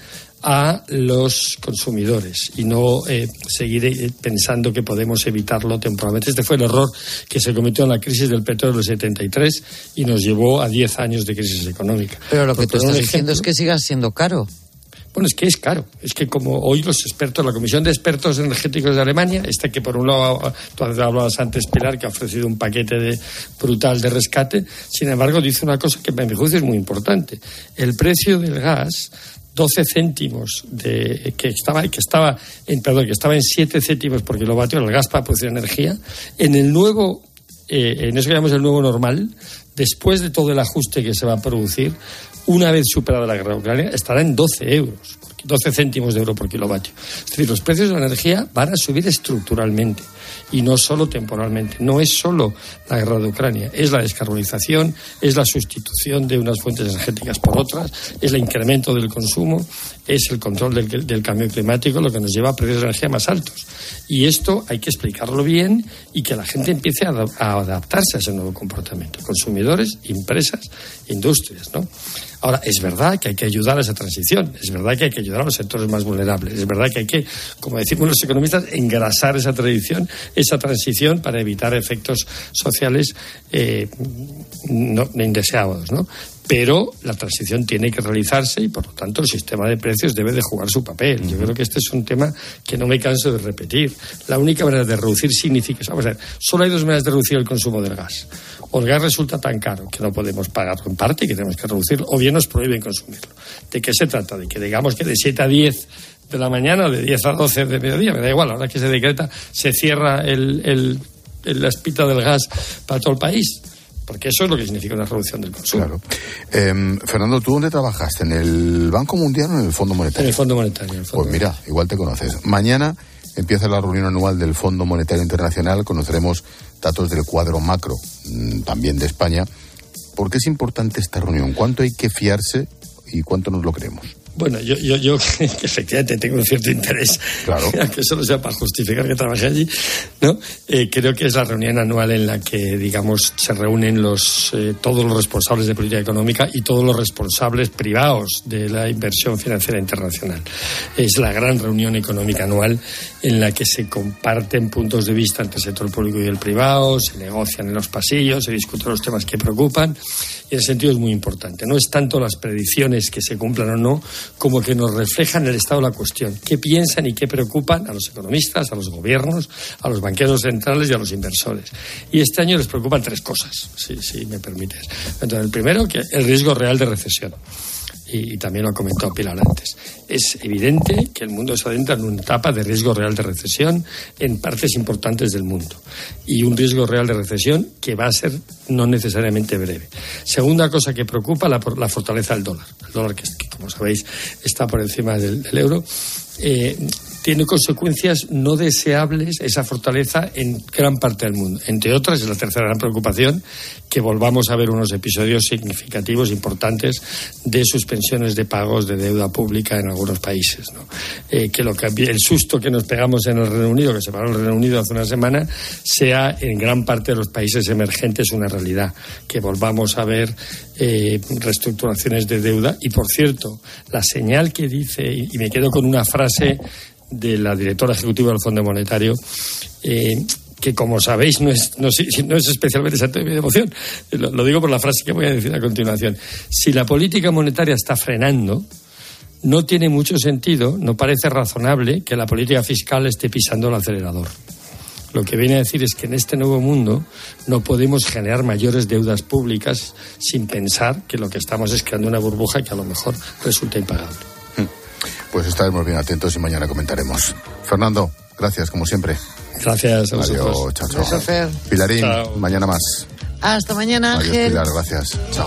Speaker 6: a los consumidores y no eh, seguir pensando que podemos evitarlo temporalmente. Este fue el error que se cometió en la crisis del petróleo del setenta y tres y nos llevó a diez años de crisis económica.
Speaker 20: Pero lo que tú estás
Speaker 6: ejemplo,
Speaker 20: diciendo es que siga siendo caro.
Speaker 6: Bueno, es que es caro. Es que como hoy los expertos, la Comisión de Expertos Energéticos de Alemania, esta que por un lado, tú hablabas antes, Pilar, que ha ofrecido un paquete de, brutal de rescate, sin embargo dice una cosa que a mi juicio es muy importante. El precio del gas, doce céntimos de que estaba que estaba en perdón que estaba en siete céntimos por kilovatio el gas para producir energía, en el nuevo eh, en eso que llamamos el nuevo normal, después de todo el ajuste que se va a producir, una vez superada la guerra ucrania, estará en doce euros, doce céntimos de euro por kilovatio. Es decir, los precios de la energía van a subir estructuralmente y no solo temporalmente. No es solo la guerra de Ucrania, es la descarbonización, es la sustitución de unas fuentes energéticas por otras, es el incremento del consumo, es el control del, del cambio climático lo que nos lleva a precios de energía más altos. Y esto hay que explicarlo bien y que la gente empiece a, a adaptarse a ese nuevo comportamiento. Consumidores, empresas, industrias, ¿no? Ahora, es verdad que hay que ayudar a esa transición, es verdad que hay que ayudar a los sectores más vulnerables, es verdad que hay que, como decimos los economistas, engrasar esa tradición, esa transición para evitar efectos sociales eh, no, indeseados, ¿no? Pero la transición tiene que realizarse y, por lo tanto, el sistema de precios debe de jugar su papel. Yo creo que este es un tema que no me canso de repetir. La única manera de reducir significa... Vamos a ver, solo hay dos maneras de reducir el consumo del gas. O el gas resulta tan caro que no podemos pagarlo en parte y que tenemos que reducirlo, o bien nos prohíben consumirlo. ¿De qué se trata? De que digamos que de siete a diez de la mañana o de diez a doce de mediodía, me da igual, ahora que se decreta, se cierra el, el, el, la espita del gas para todo el país. Porque eso es lo que significa una reducción del consumo.
Speaker 3: Claro. Eh, Fernando, ¿tú dónde trabajaste? ¿En el Banco Mundial o en el Fondo Monetario?
Speaker 6: En el Fondo Monetario. El Fondo
Speaker 3: pues mira,
Speaker 6: Monetario.
Speaker 3: Igual te conoces. Mañana empieza la reunión anual del Fondo Monetario Internacional. Conoceremos datos del cuadro macro, también de España. ¿Por qué es importante esta reunión? ¿Cuánto hay que fiarse y cuánto nos lo creemos?
Speaker 6: Bueno, yo, yo, yo efectivamente tengo un cierto interés,
Speaker 3: claro,
Speaker 6: aunque solo sea para justificar que trabajé allí, ¿no? Eh, creo que es la reunión anual en la que, digamos, se reúnen los eh, todos los responsables de política económica y todos los responsables privados de la inversión financiera internacional. Es la gran reunión económica anual en la que se comparten puntos de vista entre el sector público y el privado, se negocian en los pasillos, se discuten los temas que preocupan, y en ese sentido es muy importante. No es tanto las predicciones que se cumplan o no, como que nos reflejan el estado de la cuestión, qué piensan y qué preocupan a los economistas, a los gobiernos, a los banqueros centrales y a los inversores. Y este año les preocupan tres cosas, si, si me permites. Entonces, el primero, que el riesgo real de recesión. Y, y también lo ha comentado Pilar antes. Es evidente que el mundo se adentra en una etapa de riesgo real de recesión en partes importantes del mundo. Y un riesgo real de recesión que va a ser no necesariamente breve. Segunda cosa que preocupa, la, la fortaleza del dólar. El dólar que, que, como sabéis, está por encima del, del euro. Eh, tiene consecuencias no deseables esa fortaleza en gran parte del mundo. Entre otras, es la tercera gran preocupación, que volvamos a ver unos episodios significativos, importantes, de suspensiones de pagos de deuda pública en algunos países, ¿no? Eh, que lo que el susto que nos pegamos en el Reino Unido, que se paró el Reino Unido hace una semana, sea en gran parte de los países emergentes una realidad. Que volvamos a ver eh, reestructuraciones de deuda. Y, por cierto, la señal que dice, y me quedo con una frase de la directora ejecutiva del Fondo Monetario, eh, que, como sabéis, no es, no, no es especialmente santo de mi devoción. Lo, lo digo por la frase que voy a decir a continuación. Si la política monetaria está frenando, no tiene mucho sentido, no parece razonable que la política fiscal esté pisando el acelerador. Lo que viene a decir es que en este nuevo mundo no podemos generar mayores deudas públicas sin pensar que lo que estamos es creando una burbuja que a lo mejor resulta impagable.
Speaker 3: Pues estaremos bien atentos y mañana comentaremos. Fernando, gracias como siempre.
Speaker 6: Gracias a vosotros.
Speaker 3: Adiós, chao, chao.
Speaker 20: Beso, Fer.
Speaker 3: Pilarín,
Speaker 6: Chao.
Speaker 3: mañana más.
Speaker 20: Hasta mañana,
Speaker 3: Adiós,
Speaker 20: Ángel.
Speaker 3: Pilar, gracias. Chao.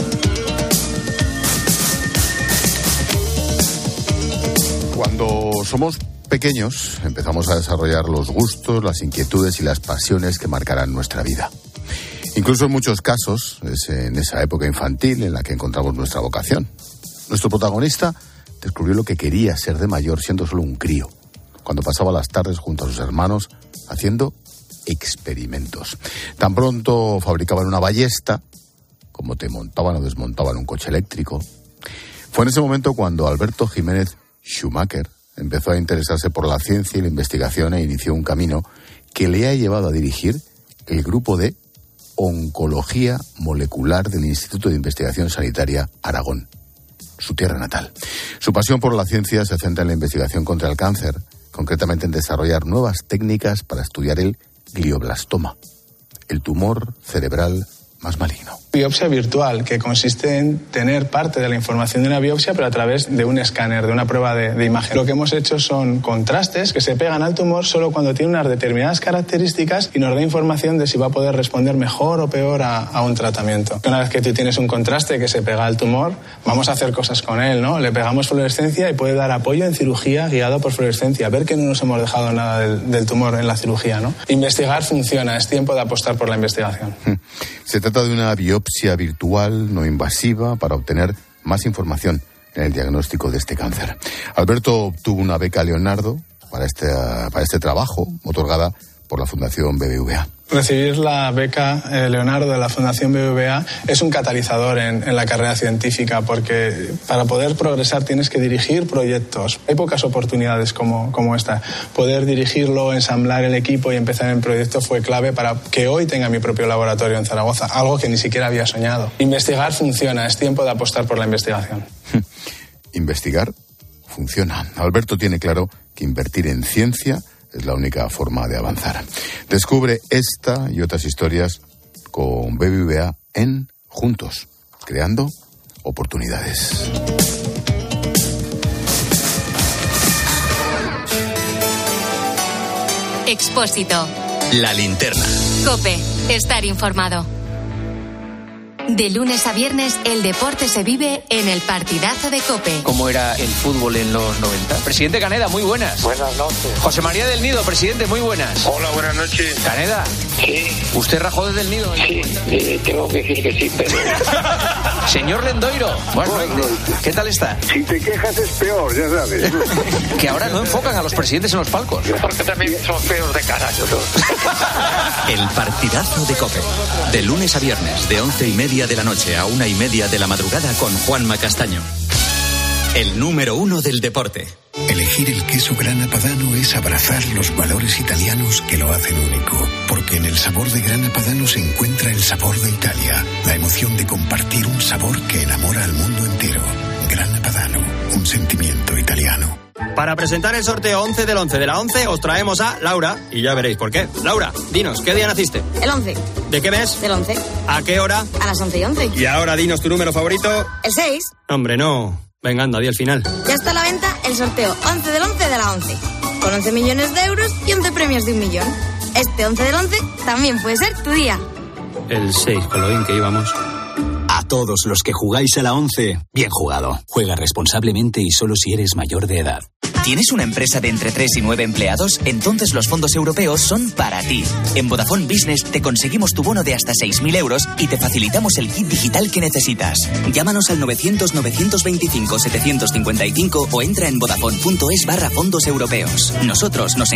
Speaker 3: Cuando somos pequeños empezamos a desarrollar los gustos, las inquietudes y las pasiones que marcarán nuestra vida. Incluso en muchos casos es en esa época infantil en la que encontramos nuestra vocación. Nuestro protagonista descubrió lo que quería ser de mayor siendo solo un crío, cuando pasaba las tardes junto a sus hermanos haciendo experimentos. Tan pronto fabricaban una ballesta como te montaban o desmontaban un coche eléctrico. Fue en ese momento cuando Alberto Jiménez Schumacher empezó a interesarse por la ciencia y la investigación e inició un camino que le ha llevado a dirigir el grupo de Oncología Molecular del Instituto de Investigación Sanitaria Aragón, su tierra natal. Su pasión por la ciencia se centra en la investigación contra el cáncer, concretamente en desarrollar nuevas técnicas para estudiar el glioblastoma, el tumor cerebral más maligno.
Speaker 10: Biopsia virtual, que consiste en tener parte de la información de una biopsia, pero a través de un escáner, de una prueba de, de imagen. Lo que hemos hecho son contrastes que se pegan al tumor solo cuando tiene unas determinadas características y nos da información de si va a poder responder mejor o peor a, a un tratamiento. Una vez que tú tienes un contraste que se pega al tumor, vamos a hacer cosas con él, ¿no? Le pegamos fluorescencia y puede dar apoyo en cirugía guiado por fluorescencia. Ver que no nos hemos dejado nada del, del tumor en la cirugía, ¿no? Investigar funciona, es tiempo de apostar por la investigación.
Speaker 3: Se trata de una biopsia virtual no invasiva para obtener más información en el diagnóstico de este cáncer. Alberto obtuvo una beca Leonardo para este, para este trabajo, otorgada por la Fundación B B V A.
Speaker 10: Recibir la beca eh, Leonardo de la Fundación B B V A es un catalizador en, en la carrera científica, porque para poder progresar tienes que dirigir proyectos. Hay pocas oportunidades como, como esta. Poder dirigirlo, ensamblar el equipo y empezar en proyecto fue clave para que hoy tenga mi propio laboratorio en Zaragoza, algo que ni siquiera había soñado. Investigar funciona, es tiempo de apostar por la investigación.
Speaker 3: Investigar funciona. Alberto tiene claro que invertir en ciencia es la única forma de avanzar. Descubre esta y otras historias con B B V A en Juntos, creando oportunidades.
Speaker 1: Expósito.
Speaker 2: La linterna.
Speaker 1: COPE. Estar informado. De lunes a viernes, el deporte se vive en el partidazo de COPE.
Speaker 19: ¿Cómo era el fútbol en los noventa? Presidente Caneda, muy buenas.
Speaker 11: Buenas noches.
Speaker 19: José María del Nido, presidente, muy buenas.
Speaker 11: Hola, buenas noches.
Speaker 19: Caneda.
Speaker 11: Sí.
Speaker 19: ¿Usted rajó desde el Nido?
Speaker 11: Sí, eh, tengo que decir que sí, pero...
Speaker 19: Señor Lendoiro, bueno, bueno, ¿qué tal está?
Speaker 11: Si te quejas es peor, ya sabes.
Speaker 19: Que ahora no enfocan a los presidentes en los palcos.
Speaker 11: Porque también son feos de cara, yo creo.
Speaker 2: El partidazo de COPE. De lunes a viernes, de once y media de la noche a una y media de la madrugada con Juanma Castaño. El número uno del deporte.
Speaker 22: Elegir el queso Grana Padano es abrazar los valores italianos que lo hacen único. Porque en el sabor de Grana Padano se encuentra el sabor de Italia. La emoción de compartir un sabor que enamora al mundo entero. Grana Padano, un sentimiento italiano.
Speaker 23: Para presentar el sorteo once del once de la once, os traemos a Laura, y ya veréis por qué. Laura, dinos, ¿qué día naciste?
Speaker 24: El once.
Speaker 23: ¿De qué mes?
Speaker 24: Del once.
Speaker 23: ¿A qué hora?
Speaker 24: A las once y once.
Speaker 23: Y ahora dinos tu número favorito.
Speaker 24: El seis.
Speaker 23: Hombre, no. Venga, anda, di el final.
Speaker 24: Ya está a la venta el sorteo once del once de la once. Con once millones de euros y once premios de un millón. Este once del once también puede ser tu día.
Speaker 23: El seis, con lo bien que íbamos.
Speaker 25: A todos los que jugáis a la once, bien jugado. Juega responsablemente y solo si eres mayor de edad.
Speaker 26: ¿Tienes una empresa de entre tres y nueve empleados? Entonces los fondos europeos son para ti. En Vodafone Business te conseguimos tu bono de hasta seis mil euros y te facilitamos el kit digital que necesitas. Llámanos al novecientos novecientos veinticinco setecientos cincuenta y cinco o entra en vodafone punto es barra fondos europeos. Nosotros nos